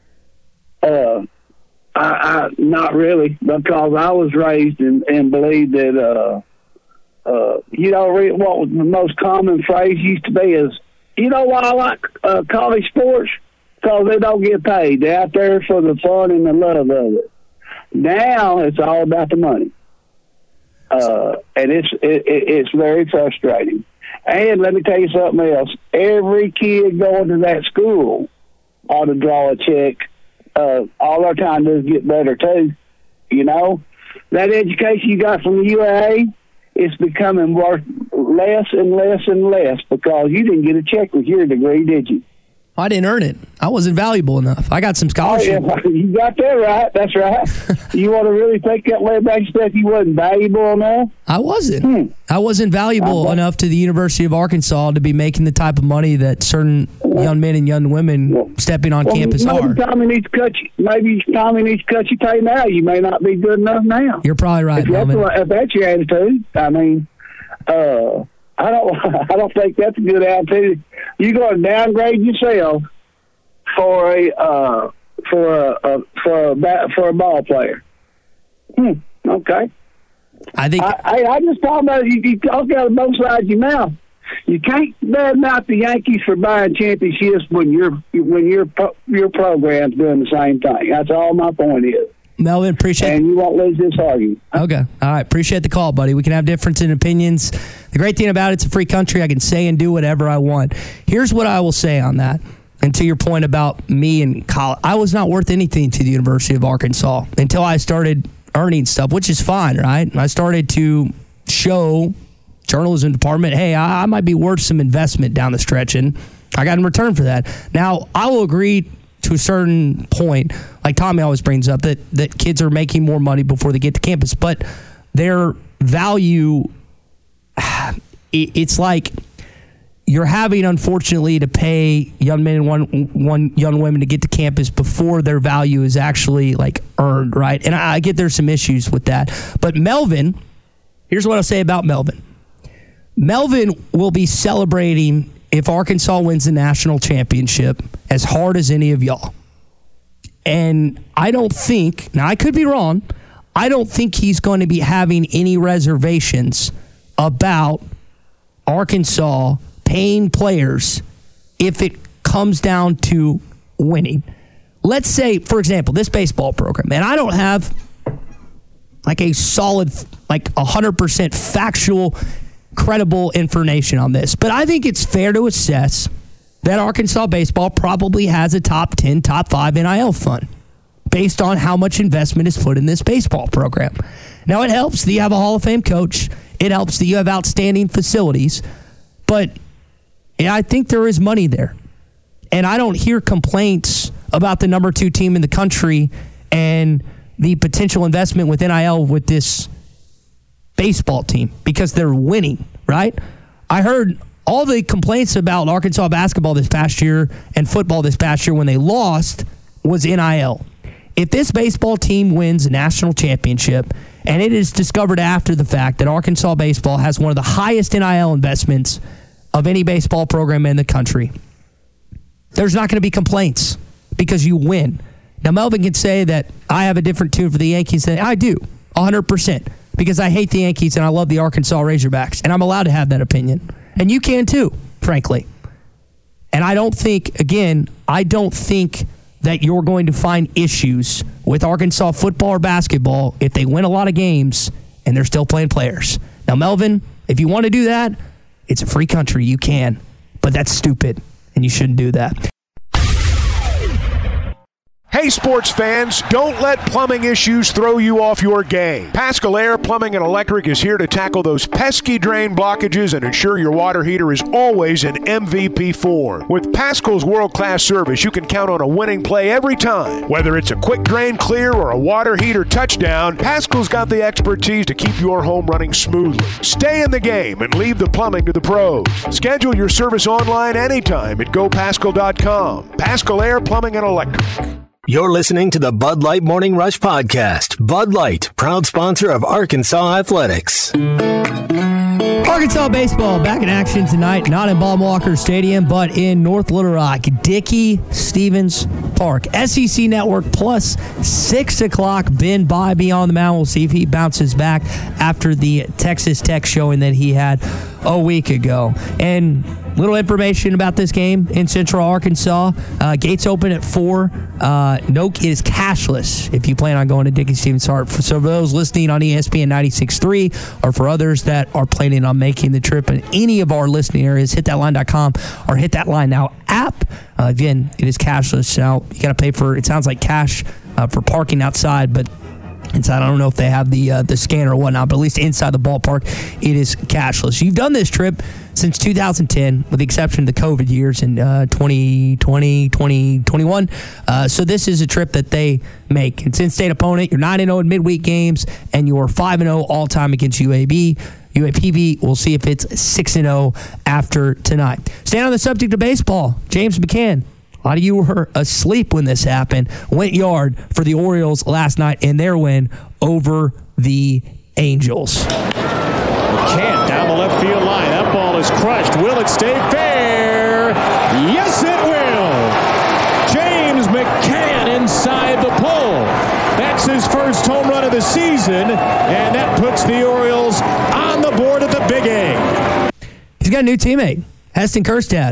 Uh, I, I not really, because I was raised and, and believed that, uh, uh, you know, what was the most common phrase used to be is, you know why I like uh, college sports? Because they don't get paid. They're out there for the fun and the love of it. Now it's all about the money, uh, and it's it, it's very frustrating. And let me tell you something else. Every kid going to that school ought to draw a check. Uh, all our time does get better too. You know, that education you got from the U A A is becoming worth less and less and less because you didn't get a check with your degree, did you? I didn't earn it. I wasn't valuable enough. I got some scholarship. Oh, yeah. You got that right. That's right. You want to really take that way back step? You wasn't valuable enough? I wasn't. Hmm. I wasn't valuable okay. enough to the University of Arkansas to be making the type of money that certain young men and young women well, stepping on well, campus maybe are. Tommy needs to cut you. Maybe Tommy needs to cut you tape now. You may not be good enough now. You're probably right, if that's, what, if that's your attitude, I mean, uh, I don't. I don't think that's a good attitude. You're going to downgrade yourself for a uh, for a, a for a bat, for a ball player. Hmm. Okay. I think I, I, I just talk about you. You talk out of both sides of your mouth. You can't badmouth the Yankees for buying championships when your when your your program's doing the same thing. That's all my point is. Melvin, appreciate it. And you won't lose this argument. Okay. All right. Appreciate the call, buddy. We can have difference in opinions. The great thing about it, it's a free country. I can say and do whatever I want. Here's what I will say on that. And to your point about me and college, I was not worth anything to the University of Arkansas until I started earning stuff, which is fine, right? I started to show journalism department, hey, I, I might be worth some investment down the stretch, and I got in return for that. Now, I will agree to a certain point, like Tommy always brings up, that, that kids are making more money before they get to campus, but their value, it, it's like you're having, unfortunately, to pay young men and one, one young women to get to campus before their value is actually like earned, right? And I, I get there's some issues with that. But Melvin, here's what I'll say about Melvin. Melvin will be celebrating if Arkansas wins the national championship as hard as any of y'all. And I don't think, now I could be wrong, I don't think he's going to be having any reservations about Arkansas paying players if it comes down to winning. Let's say, for example, this baseball program, and I don't have like a solid, like one hundred percent factual, credible information on this, but I think it's fair to assess that Arkansas baseball probably has a top ten, top five N I L fund based on how much investment is put in this baseball program. Now, it helps that you have a Hall of Fame coach. It helps that you have outstanding facilities, but yeah, I think there is money there. And I don't hear complaints about the number two team in the country and the potential investment with N I L with this baseball team because they're winning, right? I heard all the complaints about Arkansas basketball this past year and football this past year when they lost was N I L. If this baseball team wins a national championship and it is discovered after the fact that Arkansas baseball has one of the highest N I L investments of any baseball program in the country, there's not going to be complaints because you win. Now, Melvin can say that I have a different tune for the Yankees than I do, one hundred percent, because I hate the Yankees and I love the Arkansas Razorbacks, and I'm allowed to have that opinion. And you can too, frankly. And I don't think, again, I don't think that you're going to find issues with Arkansas football or basketball if they win a lot of games and they're still playing players. Now, Melvin, if you want to do that, it's a free country. You can. But that's stupid, and you shouldn't do that. Hey, sports fans, don't let plumbing issues throw you off your game. Paschal Air Plumbing and Electric is here to tackle those pesky drain blockages and ensure your water heater is always in M V P form. With Paschal's world-class service, you can count on a winning play every time. Whether it's a quick drain clear or a water heater touchdown, Paschal's got the expertise to keep your home running smoothly. Stay in the game and leave the plumbing to the pros. Schedule your service online anytime at go paschal dot com. Paschal Air Plumbing and Electric. You're listening to the Bud Light Morning Rush Podcast. Bud Light, proud sponsor of Arkansas Athletics. Arkansas baseball back in action tonight, not in Bob Walker Stadium, but in North Little Rock, Dickey Stevens Park. S E C Network plus six o'clock. Ben by Beyond the Mound. We'll see if he bounces back after the Texas Tech showing that he had a week ago. And little information about this game in Central Arkansas. Uh, gates open at four. Uh, no, it is cashless if you plan on going to Dickey Stevens Park. So for those listening on E S P N ninety-six point three or for others that are planning on making the trip in any of our listening areas, hit that line dot com or Hit That Line Now app. Uh, again, it is cashless. Now, you got to pay for, it sounds like cash uh, for parking outside, but inside, I don't know if they have the uh, the scanner or whatnot, but at least inside the ballpark, it is cashless. You've done this trip since two thousand ten, with the exception of the COVID years in uh, twenty twenty, twenty twenty-one. Uh, so this is a trip that they make. It's in-state opponent. You're nine and oh in midweek games, and you're five and oh all-time against U A B. U A P B, we'll see if it's six and oh after tonight. Staying on the subject of baseball, James McCann. A lot of you were asleep when this happened. Went yard for the Orioles last night in their win over the Angels. McCann down the left field line. That ball is crushed. Will it stay fair? Yes, it will. James McCann inside the pole. That's his first home run of the season, and that puts the Orioles on the board at the Big A. He's got a new teammate, Heston Kjerstad.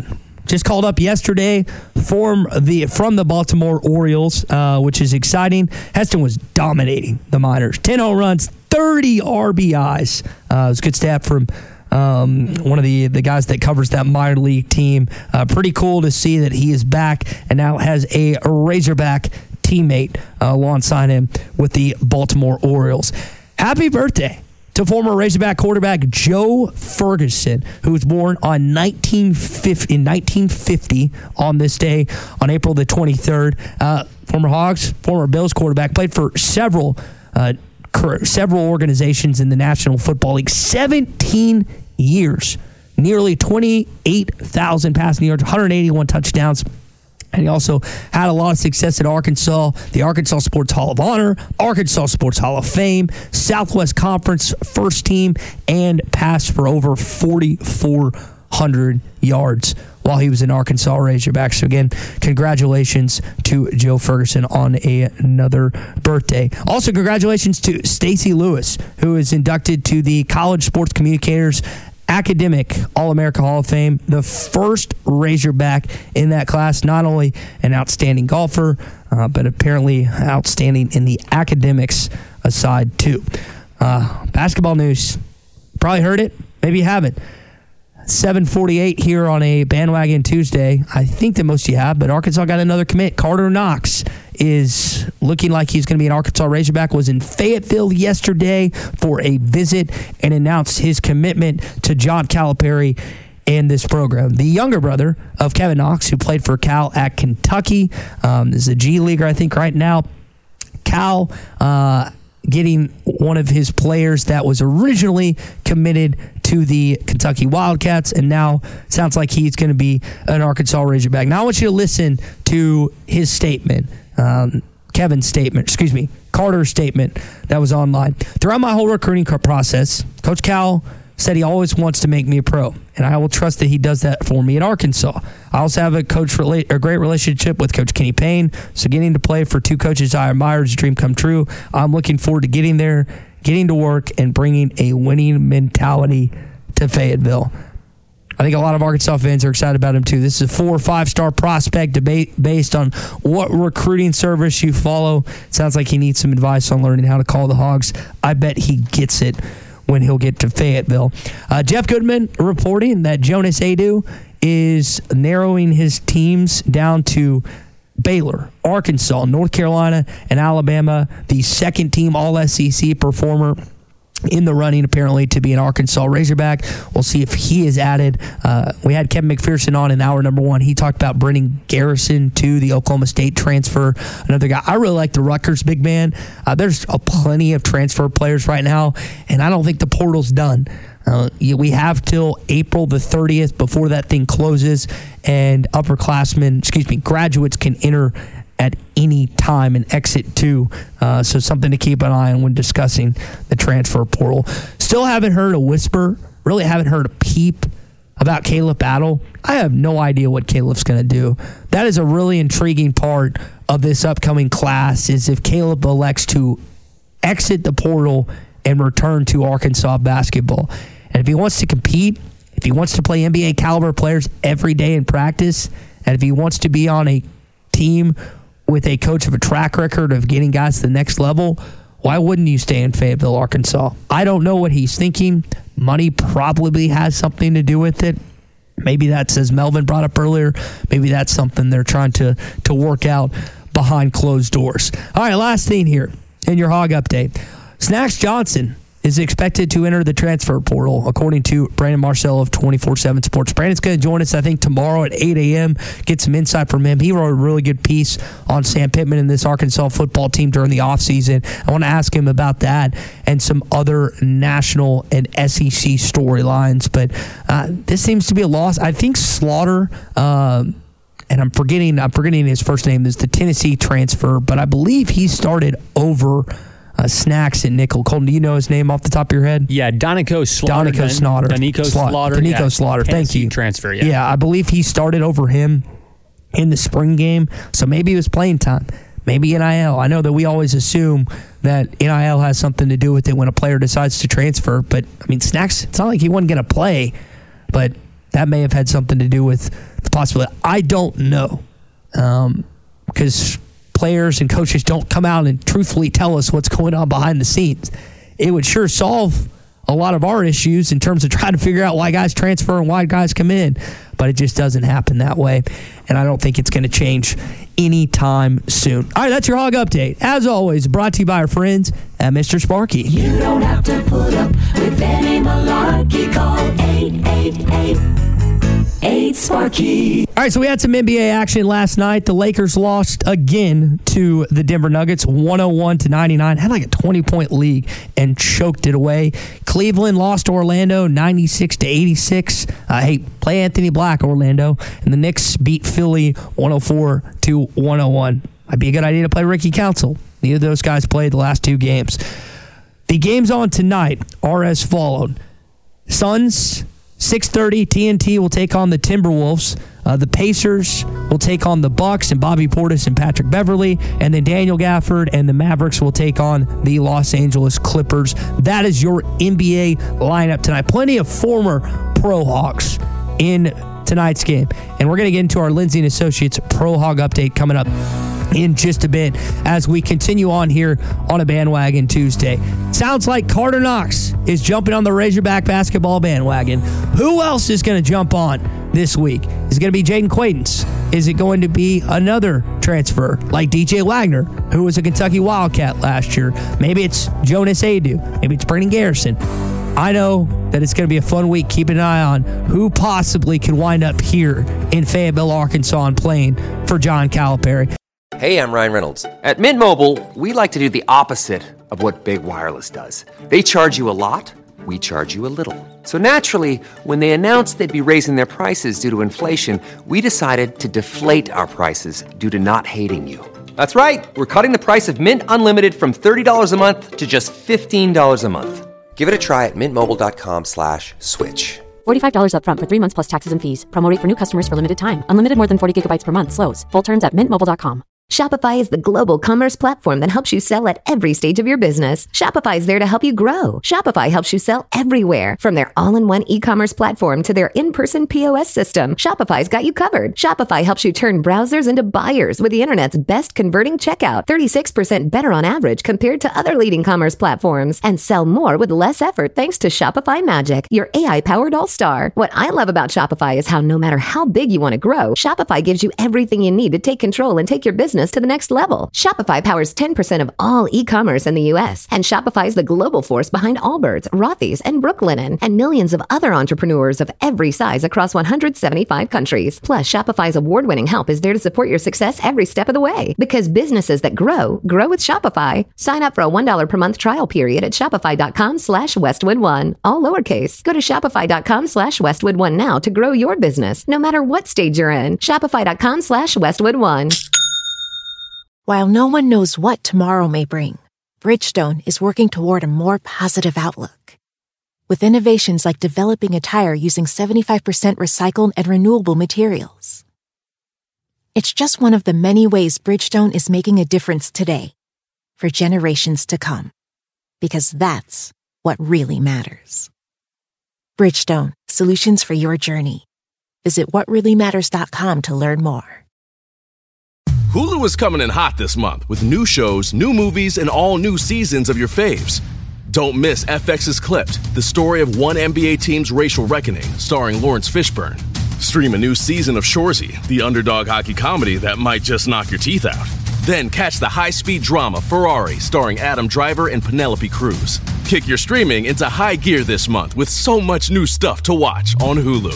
just called up yesterday from the from the Baltimore Orioles, uh, which is exciting. Heston was dominating the Miners. ten home runs, thirty R B Is. Uh, it was a good stat from um, one of the, the guys that covers that minor league team. Uh, pretty cool to see that he is back and now has a Razorback teammate uh, alongside him with the Baltimore Orioles. Happy birthday to former Razorback quarterback Joe Ferguson, who was born on nineteen fifty, in nineteen fifty on this day, on April the twenty-third. Uh, former Hogs, former Bills quarterback, played for several uh, several organizations in the National Football League. seventeen years, nearly twenty-eight thousand passing yards, one hundred eighty-one touchdowns. And he also had a lot of success at Arkansas, the Arkansas Sports Hall of Honor, Arkansas Sports Hall of Fame, Southwest Conference first team, and passed for over forty-four hundred yards while he was in Arkansas Razorbacks. So again, congratulations to Joe Ferguson on a, another birthday. Also, congratulations to Stacy Lewis, who is inducted to the College Sports Communicators Academic All-America Hall of Fame, the first Razorback in that class. Not only an outstanding golfer, uh, but apparently outstanding in the academics aside too. Uh, basketball news. Probably heard it. Maybe you haven't. seven forty-eight here on a bandwagon Tuesday. I think that most of you have, but Arkansas got another commit. Carter Knox is looking like he's going to be an Arkansas Razorback, was in Fayetteville yesterday for a visit and announced his commitment to John Calipari and this program. The younger brother of Kevin Knox, who played for Cal at Kentucky, um, is a G Leaguer, I think, right now. Cal uh, getting one of his players that was originally committed to the Kentucky Wildcats, and now sounds like he's going to be an Arkansas Razorback. Now I want you to listen to his statement, um, Kevin's statement, excuse me, Carter's statement that was online. Throughout my whole recruiting process, Coach Cal said he always wants to make me a pro, and I will trust that he does that for me at Arkansas. I also have a coach rela- a great relationship with Coach Kenny Payne, so getting to play for two coaches I admire is a dream come true. I'm looking forward to getting there, getting to work, and bringing a winning mentality to Fayetteville. I think a lot of Arkansas fans are excited about him too. This is a four or five-star prospect debate based on what recruiting service you follow. Sounds like he needs some advice on learning how to call the Hogs. I bet he gets it when he'll get to Fayetteville. Uh, Jeff Goodman reporting that Jonas Adu is narrowing his teams down to Baylor, Arkansas, North Carolina, and Alabama. The second team All S E C performer in the running, apparently, to be an Arkansas Razorback. We'll see if he is added. Uh, we had Kevin McPherson on in hour number one. He talked about Brennan Garrison to the Oklahoma State transfer. Another guy. I really like the Rutgers big man. Uh, there's a plenty of transfer players right now, and I don't think the portal's done. Uh, we have till April the thirtieth before that thing closes, and upperclassmen, excuse me, graduates can enter at any time and exit too. Uh, so something to keep an eye on when discussing the transfer portal. Still haven't heard a whisper, really haven't heard a peep about Caleb Battle. I have no idea what Caleb's going to do. That is a really intriguing part of this upcoming class, is if Caleb elects to exit the portal and return to Arkansas basketball. And if he wants to compete, if he wants to play N B A caliber players every day in practice, and if he wants to be on a team with a coach of a track record of getting guys to the next level, why wouldn't you stay in Fayetteville, Arkansas? I don't know what he's thinking. Money probably has something to do with it. Maybe that's, as Melvin brought up earlier, maybe that's something they're trying to, to work out behind closed doors. All right, last thing here in your Hog Update. Snacks Johnson is expected to enter the transfer portal, according to Brandon Marcel of twenty-four seven Sports. Brandon's going to join us, I think, tomorrow at eight a.m., get some insight from him. He wrote a really good piece on Sam Pittman and this Arkansas football team during the offseason. I want to ask him about that and some other national and S E C storylines. But uh, this seems to be a loss. I think Slaughter, uh, and I'm forgetting, I'm forgetting his first name, is the Tennessee transfer, but I believe he started over Uh, Snacks at nickel. Colton, do you know his name off the top of your head? Yeah, Donico Slaughter. Donico Slaughter. Donico Slaughter. Donico yeah, Slaughter. Thank you. Transfer, yeah. Yeah, I believe he started over him in the spring game, so maybe it was playing time. Maybe N I L. I know that we always assume that N I L has something to do with it when a player decides to transfer, but, I mean, Snacks, it's not like he wasn't going to play, but that may have had something to do with the possibility. I don't know, because um, players and coaches don't come out and truthfully tell us what's going on behind the scenes. It would sure solve a lot of our issues in terms of trying to figure out why guys transfer and why guys come in, but it just doesn't happen that way, and I don't think it's going to change anytime soon. All right, that's your Hog Update. As always, brought to you by our friends at Mister Sparky. You don't have to put up with any malarkey. Call eight eight eight, eight Sparky. All right, so we had some N B A action last night. The Lakers lost again to the Denver Nuggets, one oh one to ninety-nine. Had like a twenty-point lead and choked it away. Cleveland lost to Orlando, ninety-six to eighty-six. Uh, hey, play Anthony Black, Orlando. And the Knicks beat Philly, one oh four to one oh one. Might be a good idea to play Ricky Council. Neither of those guys played the last two games. The games on tonight are as followed. Suns, six thirty, T N T will take on the Timberwolves. Uh, the Pacers will take on the Bucks and Bobby Portis and Patrick Beverley. And then Daniel Gafford and the Mavericks will take on the Los Angeles Clippers. That is your N B A lineup tonight. Plenty of former Pro Hawks in tonight's game. And we're going to get into our Lindsay and Associates Pro Hog update coming up in just a bit as we continue on here on a Bandwagon Tuesday. Sounds like Carter Knox is jumping on the Razorback basketball bandwagon. Who else is going to jump on this week? Is it going to be Jaden Quaidance? Is it going to be another transfer like D J Wagner, who was a Kentucky Wildcat last year? Maybe it's Jonas Adu. Maybe it's Brandon Garrison. I know that it's going to be a fun week. Keep an eye on who possibly could wind up here in Fayetteville, Arkansas, and playing for John Calipari. Hey, I'm Ryan Reynolds. At Mint Mobile, we like to do the opposite of what Big Wireless does. They charge you a lot, we charge you a little. So naturally, when they announced they'd be raising their prices due to inflation, we decided to deflate our prices due to not hating you. That's right. We're cutting the price of Mint Unlimited from thirty dollars a month to just fifteen dollars a month. Give it a try at mintmobile.com slash switch. forty-five dollars up front for three months plus taxes and fees. Promo rate for new customers for limited time. Unlimited more than forty gigabytes per month slows. Full terms at mint mobile dot com. Shopify is the global commerce platform that helps you sell at every stage of your business. Shopify is there to help you grow. Shopify helps you sell everywhere, from their all-in-one e-commerce platform to their in-person P O S system. Shopify's got you covered. Shopify helps you turn browsers into buyers with the internet's best converting checkout, thirty-six percent better on average compared to other leading commerce platforms, and sell more with less effort thanks to Shopify Magic, your A I-powered all-star. What I love about Shopify is how no matter how big you want to grow, Shopify gives you everything you need to take control and take your business to the next level. Shopify powers ten percent of all e-commerce in the U S, and Shopify is the global force behind Allbirds, Rothy's, and Brooklinen, and millions of other entrepreneurs of every size across one hundred seventy-five countries. Plus, Shopify's award-winning help is there to support your success every step of the way. Because businesses that grow, grow with Shopify. Sign up for a one dollar per month trial period at shopify.com slash Westwood One. All lowercase. Go to shopify.com slash Westwood One now to grow your business, no matter what stage you're in. Shopify.com slash Westwood One. While no one knows what tomorrow may bring, Bridgestone is working toward a more positive outlook. With innovations like developing a tire using seventy-five percent recycled and renewable materials. It's just one of the many ways Bridgestone is making a difference today, for generations to come. Because that's what really matters. Bridgestone, solutions for your journey. Visit what really matters dot com to learn more. Hulu is coming in hot this month with new shows, new movies, and all new seasons of your faves. Don't miss F X's Clipped, the story of one N B A team's racial reckoning, starring Lawrence Fishburne. Stream a new season of Shoresy, the underdog hockey comedy that might just knock your teeth out. Then catch the high-speed drama Ferrari, starring Adam Driver and Penelope Cruz. Kick your streaming into high gear this month with so much new stuff to watch on Hulu.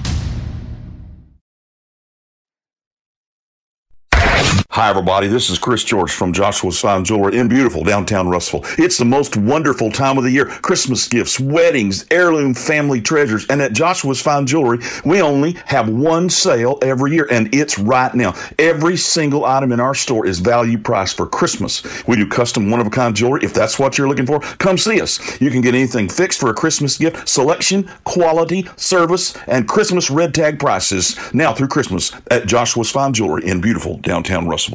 Hi, everybody. This is Chris George from Joshua's Fine Jewelry in beautiful downtown Russellville. It's the most wonderful time of the year. Christmas gifts, weddings, heirloom family treasures. And at Joshua's Fine Jewelry, we only have one sale every year, and it's right now. Every single item in our store is value priced for Christmas. We do custom one-of-a-kind jewelry. If that's what you're looking for, come see us. You can get anything fixed for a Christmas gift. Selection, quality, service, and Christmas red tag prices now through Christmas at Joshua's Fine Jewelry in beautiful downtown Russellville.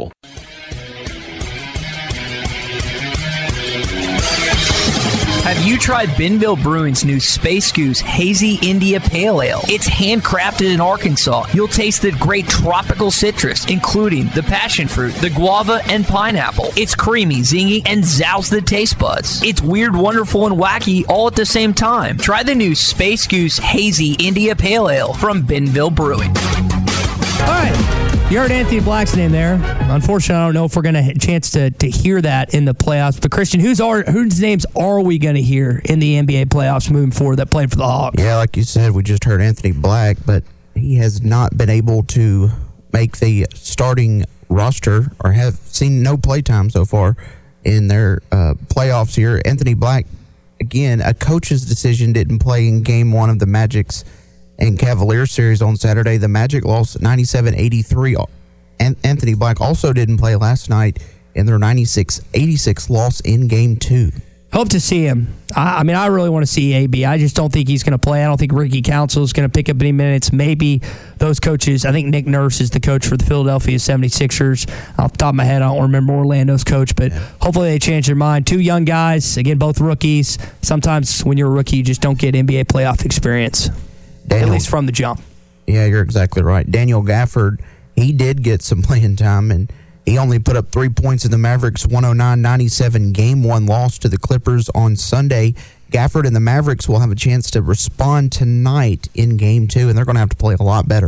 Have you tried Benville Brewing's new Space Goose Hazy India Pale Ale? It's handcrafted in Arkansas. You'll taste the great tropical citrus, including the passion fruit, the guava, and pineapple. It's creamy, zingy, and zounds the taste buds. It's weird, wonderful, and wacky all at the same time. Try the new Space Goose Hazy India Pale Ale from Benville Brewing. All right. You heard Anthony Black's name there. Unfortunately, I don't know if we're going to have a chance to, to hear that in the playoffs. But, Christian, who's are, whose names are we going to hear in the N B A playoffs moving forward that played for the Hawks? Yeah, like you said, we just heard Anthony Black, but he has not been able to make the starting roster or have seen no playtime so far in their uh, playoffs here. Anthony Black, again, a coach's decision, didn't play in game one of the Magic's and Cavaliers series on Saturday. The Magic lost ninety-seven eighty-three. Anthony Black also didn't play last night in their ninety-six eighty-six loss in game two. Hope to see him. I, I mean, I really want to see A B. I just don't think he's going to play. I don't think Ricky Council is going to pick up any minutes. Maybe those coaches. I think Nick Nurse is the coach for the Philadelphia seventy-sixers. Off the top of my head, I don't remember Orlando's coach, but yeah. Hopefully they change their mind. Two young guys, again, both rookies. Sometimes when you're a rookie, you just don't get N B A playoff experience. Daniel, at least from the jump. Yeah, you're exactly right. Daniel Gafford, he did get some playing time, and he only put up three points in the Mavericks' one oh nine ninety-seven game one loss to the Clippers on Sunday. Gafford and the Mavericks will have a chance to respond tonight in game two, and they're going to have to play a lot better.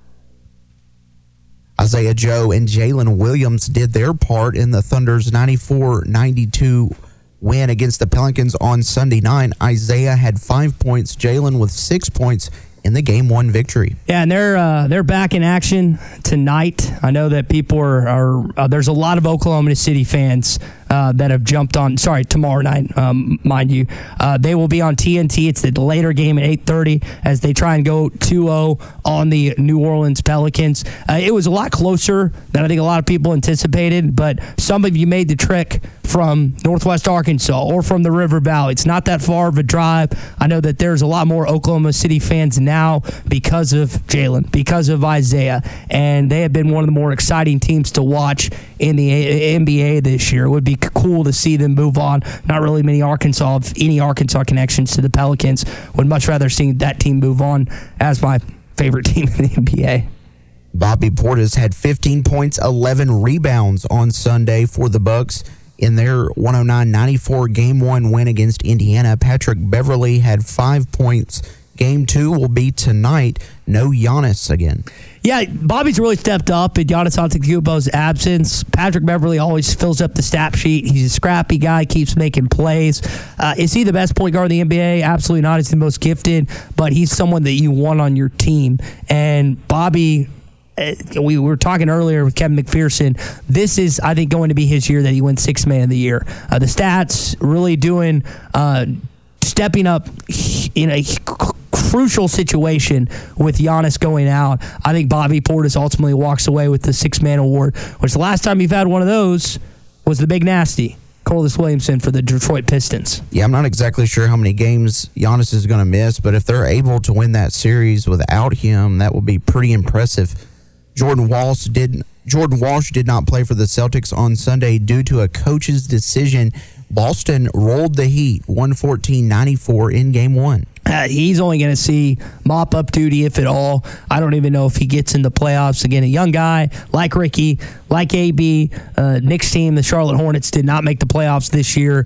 Isaiah Joe and Jalen Williams did their part in the Thunder's ninety-four ninety-two win against the Pelicans on Sunday night. Isaiah had five points, Jalen with six points in the game one victory. Yeah, and they're uh, they're back in action tonight. I know that people are, are uh, there's a lot of Oklahoma City fans uh, that have jumped on, sorry, tomorrow night, um, mind you. Uh, they will be on T N T. It's the later game at eight thirty as they try and go two oh on the New Orleans Pelicans. Uh, it was a lot closer than I think a lot of people anticipated, but some of you made the trek from Northwest Arkansas or from the River Valley. It's not that far of a drive. I know that there's a lot more Oklahoma City fans now because of Jalen, because of Isaiah, and they have been one of the more exciting teams to watch in the N B A this year. It would be cool to see them move on. Not really many Arkansas, any Arkansas connections to the Pelicans. Would much rather see that team move on as my favorite team in the N B A. Bobby Portis had fifteen points, eleven rebounds on Sunday for the Bucks in their one oh nine ninety-four game one win against Indiana. Patrick Beverly had five points. Game two will be tonight. No Giannis again. Yeah, Bobby's really stepped up in Giannis Antetokounmpo's absence. Patrick Beverly always fills up the stat sheet. He's a scrappy guy, keeps making plays. Uh, is he the best point guard in the N B A? Absolutely not. He's the most gifted, but he's someone that you want on your team. And Bobby, uh, we were talking earlier with Kevin McPherson. This is, I think, going to be his year that he wins Sixth Man of the Year. Uh, the stats really doing, uh, stepping up in a crucial situation with Giannis going out. I think Bobby Portis ultimately walks away with the six-man award, which the last time you've had one of those was the Big Nasty, Corliss Williamson for the Detroit Pistons. Yeah, I'm not exactly sure how many games Giannis is going to miss, but if they're able to win that series without him, that will be pretty impressive. Jordan Walsh did Jordan Walsh did not play for the Celtics on Sunday due to a coach's decision. Boston rolled the Heat one fourteen ninety-four in game one. Uh, he's only going to see mop-up duty, if at all. I don't even know if he gets in the playoffs. Again, a young guy like Ricky, like A B. Uh, Nick's team, the Charlotte Hornets, did not make the playoffs this year,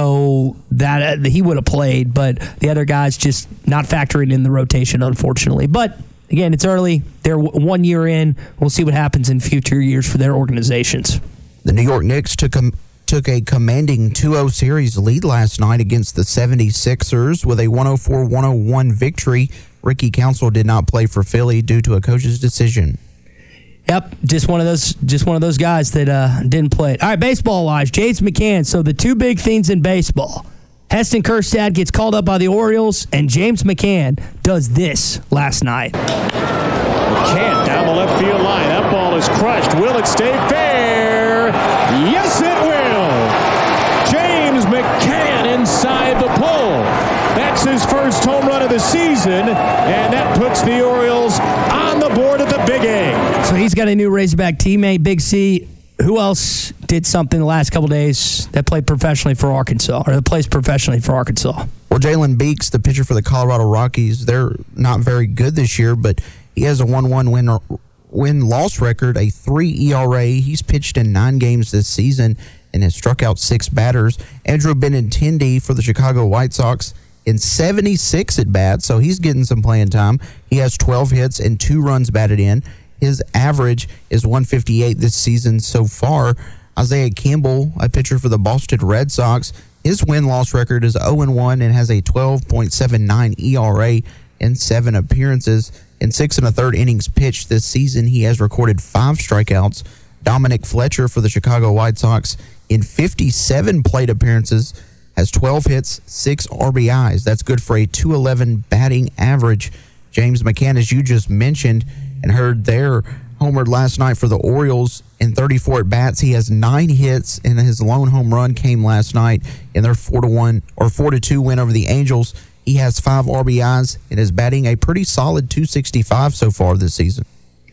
so that uh, he would have played, but the other guys just not factoring in the rotation, unfortunately. But again, it's early. They're one year in. We'll see what happens in future years for their organizations. The New York Knicks took a took a commanding two oh series lead last night against the seventy-sixers with a one oh four one oh one victory. Ricky Council did not play for Philly due to a coach's decision. Yep, just one of those just one of those guys that uh, didn't play it. All right, baseball-wise, James McCann. So the two big things in baseball. Heston Kjerstad gets called up by the Orioles, and James McCann does this last night. McCann down the left field line. That ball is crushed. Will it stay fair? Yes, it will. James McCann inside the pole. That's his first home run of the season, and that puts the Orioles on the board at the Big A. So he's got a new Razorback teammate, Big C. Who else did something the last couple of days that played professionally for Arkansas, or that plays professionally for Arkansas. Well, Jalen Beeks, the pitcher for the Colorado Rockies, they're not very good this year, but he has a one one win win-loss record, a three E R A. He's pitched in nine games this season and has struck out six batters. Andrew Benintendi for the Chicago White Sox in seventy-six at-bats, so he's getting some playing time. He has twelve hits and two runs batted in. His average is one fifty-eight this season so far. Isaiah Campbell, a pitcher for the Boston Red Sox, his win-loss record is oh and one and has a twelve point seven nine E R A in seven appearances. In six and a third innings pitched this season, he has recorded five strikeouts. Dominic Fletcher for the Chicago White Sox, in fifty-seven plate appearances, has twelve hits, six R B Is. That's good for a two eleven batting average. James McCann, as you just mentioned and heard there, homered last night for the Orioles in thirty-four at-bats. He has nine hits, and his lone home run came last night in their four to one or four to two win over the Angels. He has five R B Is and is batting a pretty solid two sixty-five so far this season.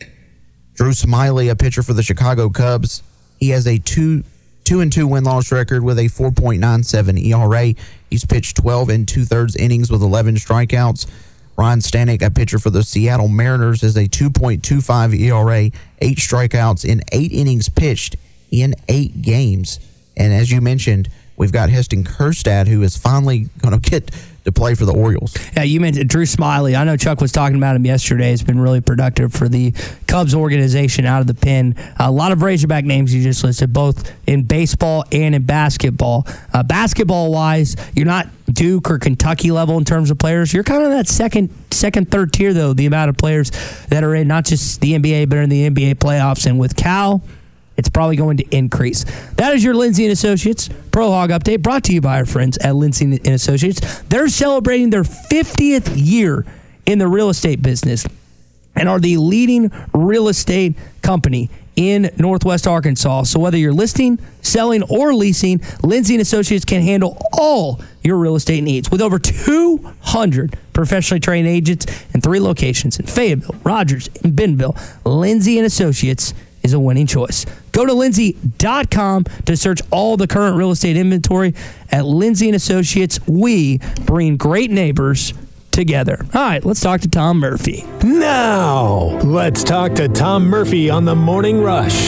Drew Smiley, a pitcher for the Chicago Cubs, he has a two two and two win-loss record with a four point nine seven E R A. He's pitched twelve and two-thirds innings with eleven strikeouts. Ryan Stanek, a pitcher for the Seattle Mariners, has a two point two five E R A, eight strikeouts in eight innings pitched in eight games. And as you mentioned, we've got Heston Kjerstad, who is finally going to get to play for the Orioles. Yeah, you mentioned Drew Smiley. I know Chuck was talking about him yesterday. It's been really productive for the Cubs organization out of the pen. A lot of Razorback names you just listed, both in baseball and in basketball. Uh, basketball-wise, you're not Duke or Kentucky level in terms of players. You're kind of that second, second, third tier, though, the amount of players that are in not just the N B A, but in the N B A playoffs. And with Cal, it's probably going to increase. That is your Lindsay and Associates Pro Hog Update, brought to you by our friends at Lindsay and Associates. They're celebrating their fiftieth year in the real estate business and are the leading real estate company in Northwest Arkansas. So whether you're listing, selling, or leasing, Lindsay and Associates can handle all your real estate needs. With over two hundred professionally trained agents in three locations in Fayetteville, Rogers, and Bentonville, Lindsay and Associates is a winning choice. Go to lindsay dot com to search all the current real estate inventory. At Lindsay and Associates, we bring great neighbors together. All right, let's talk to Tom Murphy. Now, let's talk to Tom Murphy on the Morning Rush.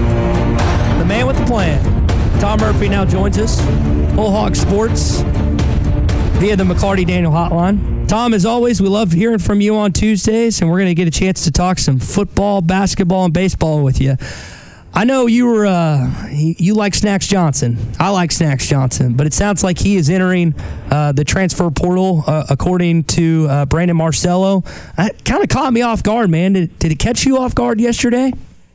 The man with the plan. Tom Murphy now joins us. Whole Hog Sports via the McCarty Daniel hotline. Tom, as always, we love hearing from you on Tuesdays, and we're going to get a chance to talk some football, basketball, and baseball with you. I know you were uh, you like Snacks Johnson. I like Snacks Johnson, but it sounds like he is entering uh, the transfer portal, uh, according to uh, Brandon Marcello. That kind of caught me off guard, man. Did, did it catch you off guard yesterday?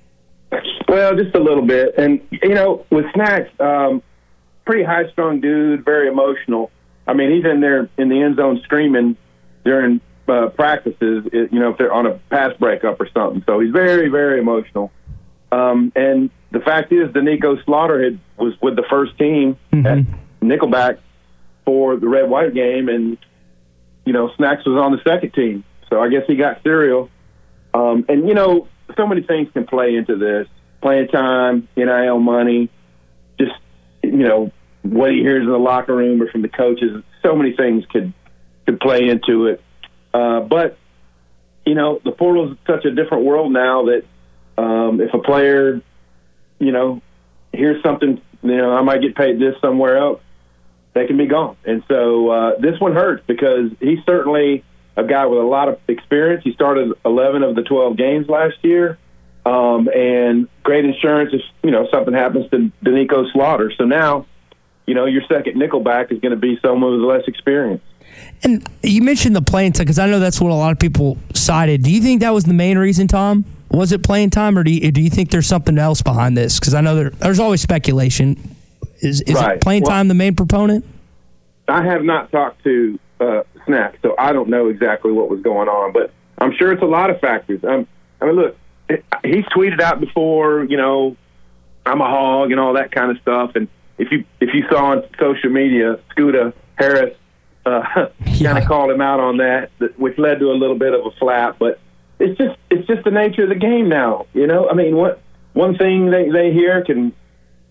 Well, just a little bit. And, you know, with Snacks, um, pretty high-strung dude, very emotional. I mean, he's in there in the end zone screaming during uh, practices, you know, if they're on a pass breakup or something. So he's very, very emotional. Um, and the fact is, Danico Slaughter had, was with the first team mm-hmm. at Nickelback for the red-white game, and, you know, Snacks was on the second team. So I guess he got cereal. Um, and, you know, so many things can play into this. Playing time, N I L money, just, you know, what he hears in the locker room or from the coaches. So many things could could play into it. Uh, but, you know, the portal is such a different world now that um, if a player, you know, hears something, you know, I might get paid this somewhere else, they can be gone. And so uh, this one hurts because he's certainly a guy with a lot of experience. He started eleven of the twelve games last year. Um, and great insurance if, you know, something happens to Danico Slaughter. So now, you know, your second nickelback is going to be someone with less experience. And you mentioned the playing time, because I know that's what a lot of people cited. Do you think that was the main reason, Tom? Was it playing time, or do you, do you think there's something else behind this? Because I know there, there's always speculation. Is, is right. it playing well, time the main proponent? I have not talked to uh, Snack, so I don't know exactly what was going on. But I'm sure it's a lot of factors. Um, I mean, look, he's tweeted out before, you know, I'm a hog and all that kind of stuff. And if you if you saw on social media, Scooter Harris uh, yeah. kind of called him out on that, which led to a little bit of a flap. But it's just it's just the nature of the game now. You know, I mean, what one thing they, they hear can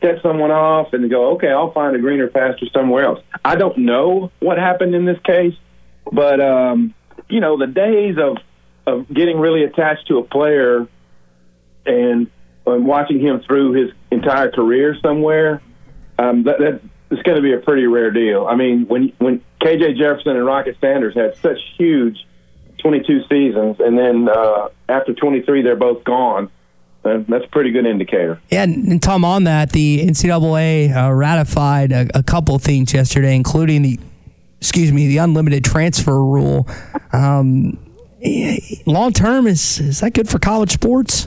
set someone off and go, okay, I'll find a greener pasture somewhere else. I don't know what happened in this case, but, um, you know, the days of, of getting really attached to a player and um, watching him through his entire career somewhere, um, that, that it's going to be a pretty rare deal. I mean, when when K J Jefferson and Rocket Sanders had such huge twenty-two seasons, and then uh, after twenty-three, they're both gone, uh, that's a pretty good indicator. Yeah, and, and Tom, on that, the N C double A uh, ratified a, a couple of things yesterday, including the, excuse me, the unlimited transfer rule. Um, long term, is is that good for college sports?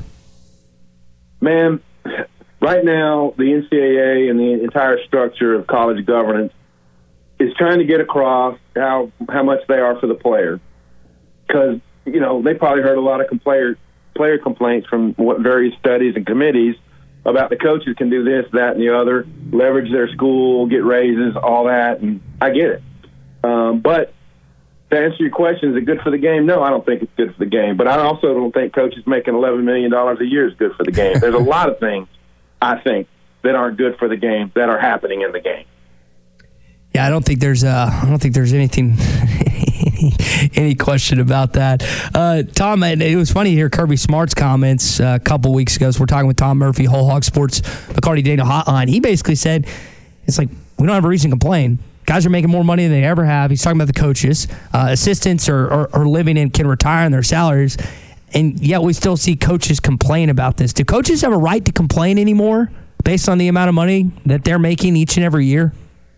Man, right now, the N C double A and the entire structure of college governance is trying to get across how how much they are for the player. Because, you know, they probably heard a lot of player, player complaints from what various studies and committees about the coaches can do this, that, and the other, leverage their school, get raises, all that, and I get it. Um, but to answer your question, is it good for the game? No, I don't think it's good for the game. But I also don't think coaches making eleven million dollars a year is good for the game. There's a lot of things, I think, that aren't good for the game that are happening in the game. Yeah, I don't think there's uh, I don't think there's anything any, any question about that. Uh, Tom, it was funny to hear Kirby Smart's comments uh, a couple weeks ago. So we're talking with Tom Murphy, Whole Hog Sports, McCarty Daniel Hotline. He basically said, it's like, we don't have a reason to complain. Guys are making more money than they ever have. He's talking about the coaches. Uh, assistants are, are, are living and can retire on their salaries. And yet we still see coaches complain about this. Do coaches have a right to complain anymore based on the amount of money that they're making each and every year?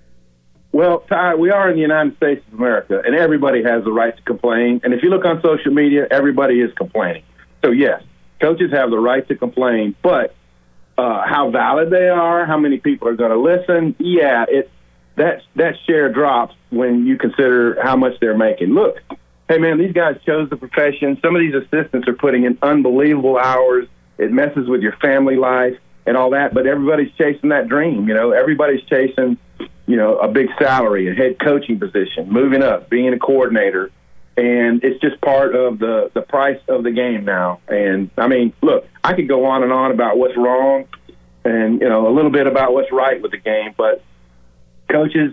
Well, Ty, we are in the United States of America, and everybody has the right to complain. And if you look on social media, everybody is complaining. So, yes, coaches have the right to complain. But uh, how valid they are, how many people are going to listen, yeah, it that that share drops when you consider how much they're making. Look, hey, man, these guys chose the profession. Some of these assistants are putting in unbelievable hours. It messes with your family life and all that, but everybody's chasing that dream. You know, everybody's chasing, you know, a big salary, a head coaching position, moving up, being a coordinator, and it's just part of the, the price of the game now. And, I mean, look, I could go on and on about what's wrong and, you know, a little bit about what's right with the game, but coaches,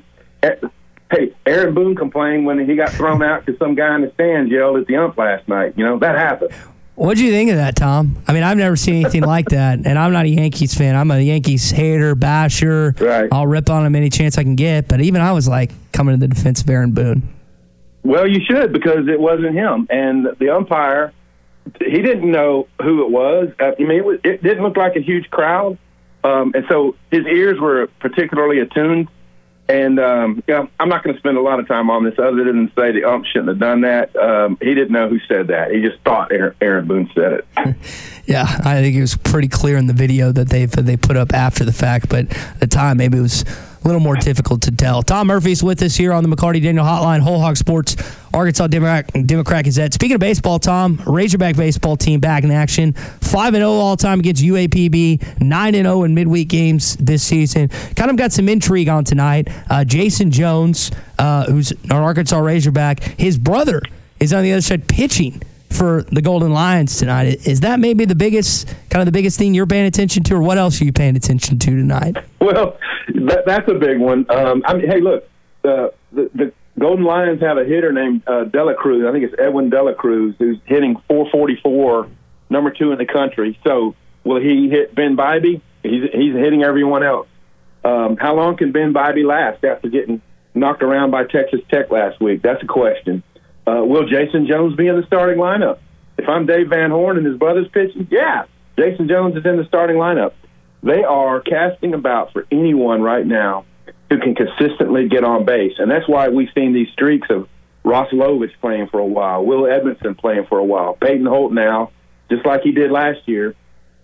hey, Aaron Boone complained when he got thrown out because some guy in the stands yelled at the ump last night. You know, that happened. What do you think of that, Tom? I mean, I've never seen anything like that, and I'm not a Yankees fan. I'm a Yankees hater, basher. Right. I'll rip on him any chance I can get, but even I was like coming to the defense of Aaron Boone. Well, you should, because it wasn't him. And the umpire, he didn't know who it was. I mean, it, was, it didn't look like a huge crowd, um, and so his ears were particularly attuned. And um, yeah, I'm not going to spend a lot of time on this other than say the ump shouldn't have done that. Um, he didn't know who said that. He just thought Aaron, Aaron Boone said it. Yeah, I think it was pretty clear in the video that they they put up after the fact, but at the time maybe it was a little more difficult to tell. Tom Murphy's with us here on the McCarty Daniel Hotline, Whole Hog Sports, Arkansas Democrat, Democrat Gazette. Speaking of baseball, Tom, Razorback baseball team back in action. five and oh all-time against U A P B, nine and oh in midweek games this season. Kind of got some intrigue on tonight. Uh, Jason Jones, uh, who's an Arkansas Razorback, his brother is on the other side pitching for the Golden Lions tonight. Is that maybe the biggest, kind of the biggest thing you're paying attention to, or what else are you paying attention to tonight? Well, that, that's a big one. Um, I mean, hey, look, uh, the, the Golden Lions have a hitter named uh, Dela Cruz. I think it's Edwin Dela Cruz, who's hitting four forty-four, number two in the country. So will he hit Ben Bybee? He's, he's hitting everyone else. Um, how long can Ben Bybee last after getting knocked around by Texas Tech last week? That's a question. Uh, will Jason Jones be in the starting lineup? If I'm Dave Van Horn and his brother's pitching, yeah, Jason Jones is in the starting lineup. They are casting about for anyone right now who can consistently get on base, and that's why we've seen these streaks of Ross Lovich playing for a while, Will Edmondson playing for a while, Peyton Holt now, just like he did last year,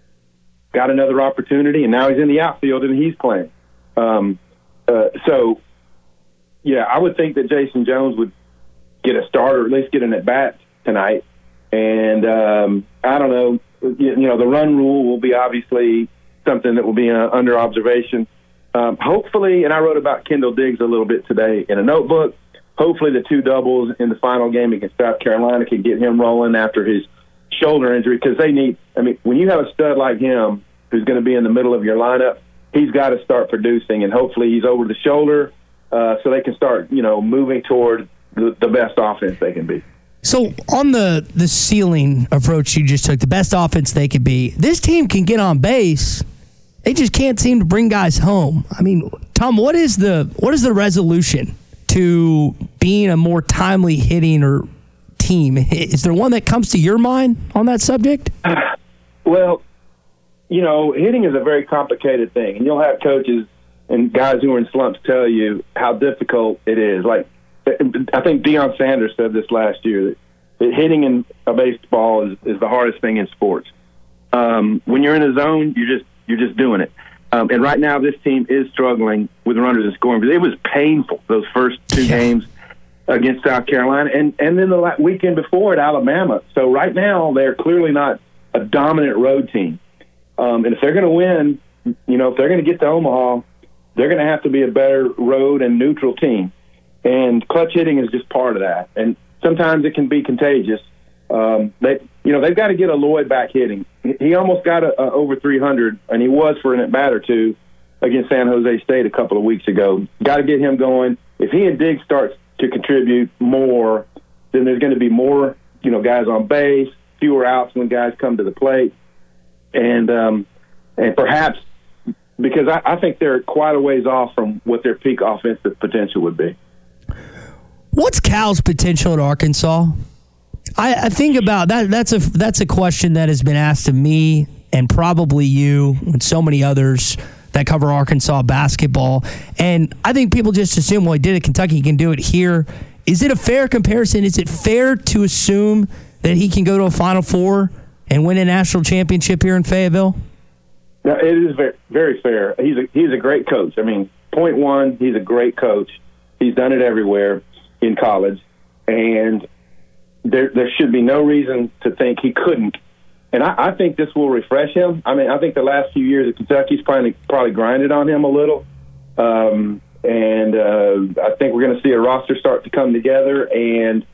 got another opportunity, and now he's in the outfield and he's playing. Um, uh, so, yeah, I would think that Jason Jones would get a start or at least get an at-bat tonight. And um, I don't know, you, you know, the run rule will be obviously something that will be uh, under observation. Um, hopefully, and I wrote about Kendall Diggs a little bit today in a notebook, hopefully the two doubles in the final game against South Carolina can get him rolling after his shoulder injury, because they need, I mean, when you have a stud like him who's going to be in the middle of your lineup, he's got to start producing, and hopefully he's over the shoulder uh, so they can start, you know, moving toward the, the best offense they can be. So on the, the ceiling approach you just took, the best offense they could be, this team can get on base. They just can't seem to bring guys home. I mean, Tom, what is the what is the resolution to being a more timely hitting or team? Is there one that comes to your mind on that subject? Well, you know, hitting is a very complicated thing, and you'll have coaches and guys who are in slumps tell you how difficult it is. Like, I think Deion Sanders said this last year, that, that hitting in a baseball is, is the hardest thing in sports. Um, when you're in a zone, you're just you're just doing it. Um, and right now, this team is struggling with runners in scoring. It was painful, those first two games against South Carolina, and, and then the weekend before at Alabama. So right now, they're clearly not a dominant road team. Um, and if they're going to win, you know, if they're going to get to Omaha, they're going to have to be a better road and neutral team. And clutch hitting is just part of that. And sometimes it can be contagious. Um, they, you know, they've got to get a Lloyd back hitting. He almost got a, a over three hundred, and he was for an at-bat or two against San Jose State a couple of weeks ago. Got to get him going. If he and Diggs starts to contribute more, then there's going to be more, you know, guys on base, fewer outs when guys come to the plate. And um, and perhaps, because I, I think they're quite a ways off from what their peak offensive potential would be. What's Cal's potential at Arkansas? I, I think about that. That's a that's a question that has been asked of me and probably you and so many others that cover Arkansas basketball. And I think people just assume, well, he did it at Kentucky, he can do it here. Is it a fair comparison? Is it fair to assume that he can go to a Final Four and win a national championship here in Fayetteville? No, it is very, very fair. He's a, he's a great coach. I mean, point one, he's a great coach. He's done it everywhere in college. And there there should be no reason to think he couldn't. And I, I think this will refresh him. I mean, I think the last few years at Kentucky's probably, probably grinded on him a little. Um, and uh, I think we're going to see a roster start to come together. And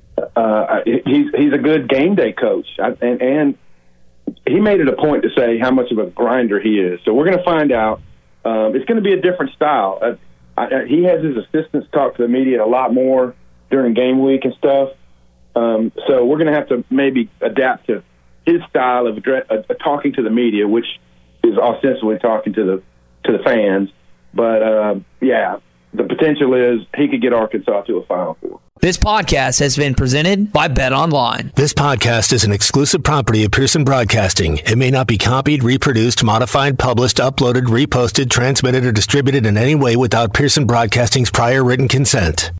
uh, he's he's a good game day coach. I, and, and he made it a point to say how much of a grinder he is. So we're going to find out. Um, it's going to be a different style. Uh, I, he has his assistants talk to the media a lot more during game week and stuff. Um, so we're going to have to maybe adapt to his style of address, uh, talking to the media, which is ostensibly talking to the to the fans. But uh, yeah, the potential is he could get Arkansas to a Final Four. This podcast has been presented by BetOnline. This podcast is an exclusive property of Pearson Broadcasting. It may not be copied, reproduced, modified, published, uploaded, reposted, transmitted, or distributed in any way without Pearson Broadcasting's prior written consent.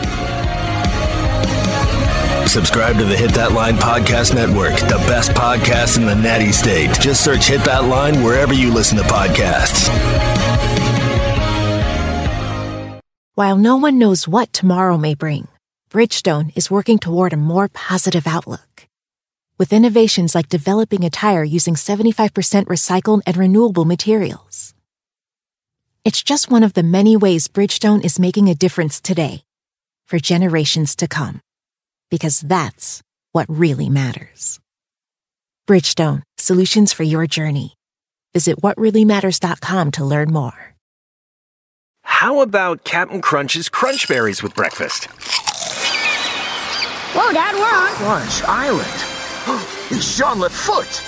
Subscribe to the Hit That Line Podcast Network, the best podcast in the Natty State. Just search Hit That Line wherever you listen to podcasts. While no one knows what tomorrow may bring, Bridgestone is working toward a more positive outlook. With innovations like developing a tire using seventy-five percent recycled and renewable materials. It's just one of the many ways Bridgestone is making a difference today, for generations to come. Because that's what really matters. Bridgestone, solutions for your journey. Visit what really matters dot com to learn more. How about Captain Crunch's Crunch Berries with breakfast? Whoa, Dad, we're on Crunch Island. It's Jean Lafoote.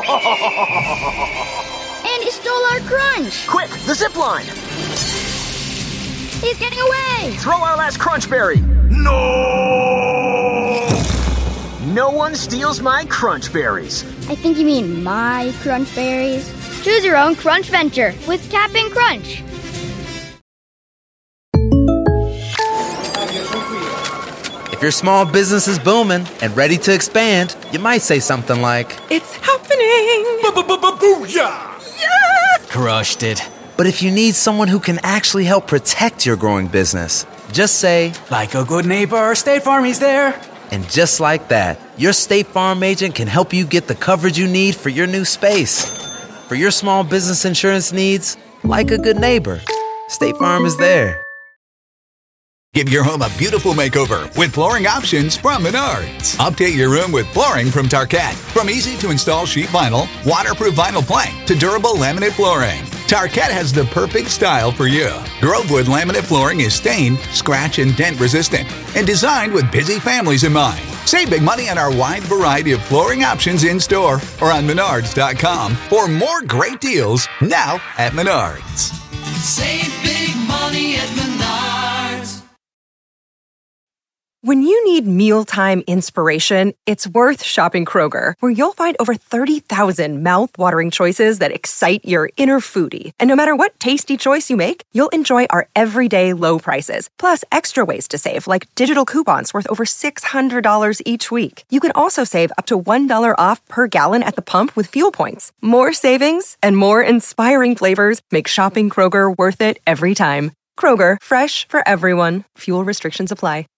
And he stole our crunch. Quick, the zip line. He's getting away. Throw our last Crunch Berry. No! No one steals my Crunch Berries. I think you mean my Crunch Berries. Choose your own Crunch venture with Cap'n Crunch. If your small business is booming and ready to expand, you might say something like, "It's happening! Booyah! Yeah! Crushed it. But if you need someone who can actually help protect your growing business, just say, like a good neighbor, State Farm is there. And just like that, your State Farm agent can help you get the coverage you need for your new space. For your small business insurance needs, like a good neighbor, State Farm is there. Give your home a beautiful makeover with flooring options from Menards. Update your room with flooring from Tarkett. From easy-to-install sheet vinyl, waterproof vinyl plank, to durable laminate flooring. Tarkett has the perfect style for you. Grovewood laminate flooring is stain, scratch, and dent resistant and designed with busy families in mind. Save big money on our wide variety of flooring options in-store or on Menards dot com for more great deals now at Menards. Save big money at Menards. When you need mealtime inspiration, it's worth shopping Kroger, where you'll find over thirty thousand mouth-watering choices that excite your inner foodie. And no matter what tasty choice you make, you'll enjoy our everyday low prices, plus extra ways to save, like digital coupons worth over six hundred dollars each week. You can also save up to one dollar off per gallon at the pump with fuel points. More savings and more inspiring flavors make shopping Kroger worth it every time. Kroger, fresh for everyone. Fuel restrictions apply.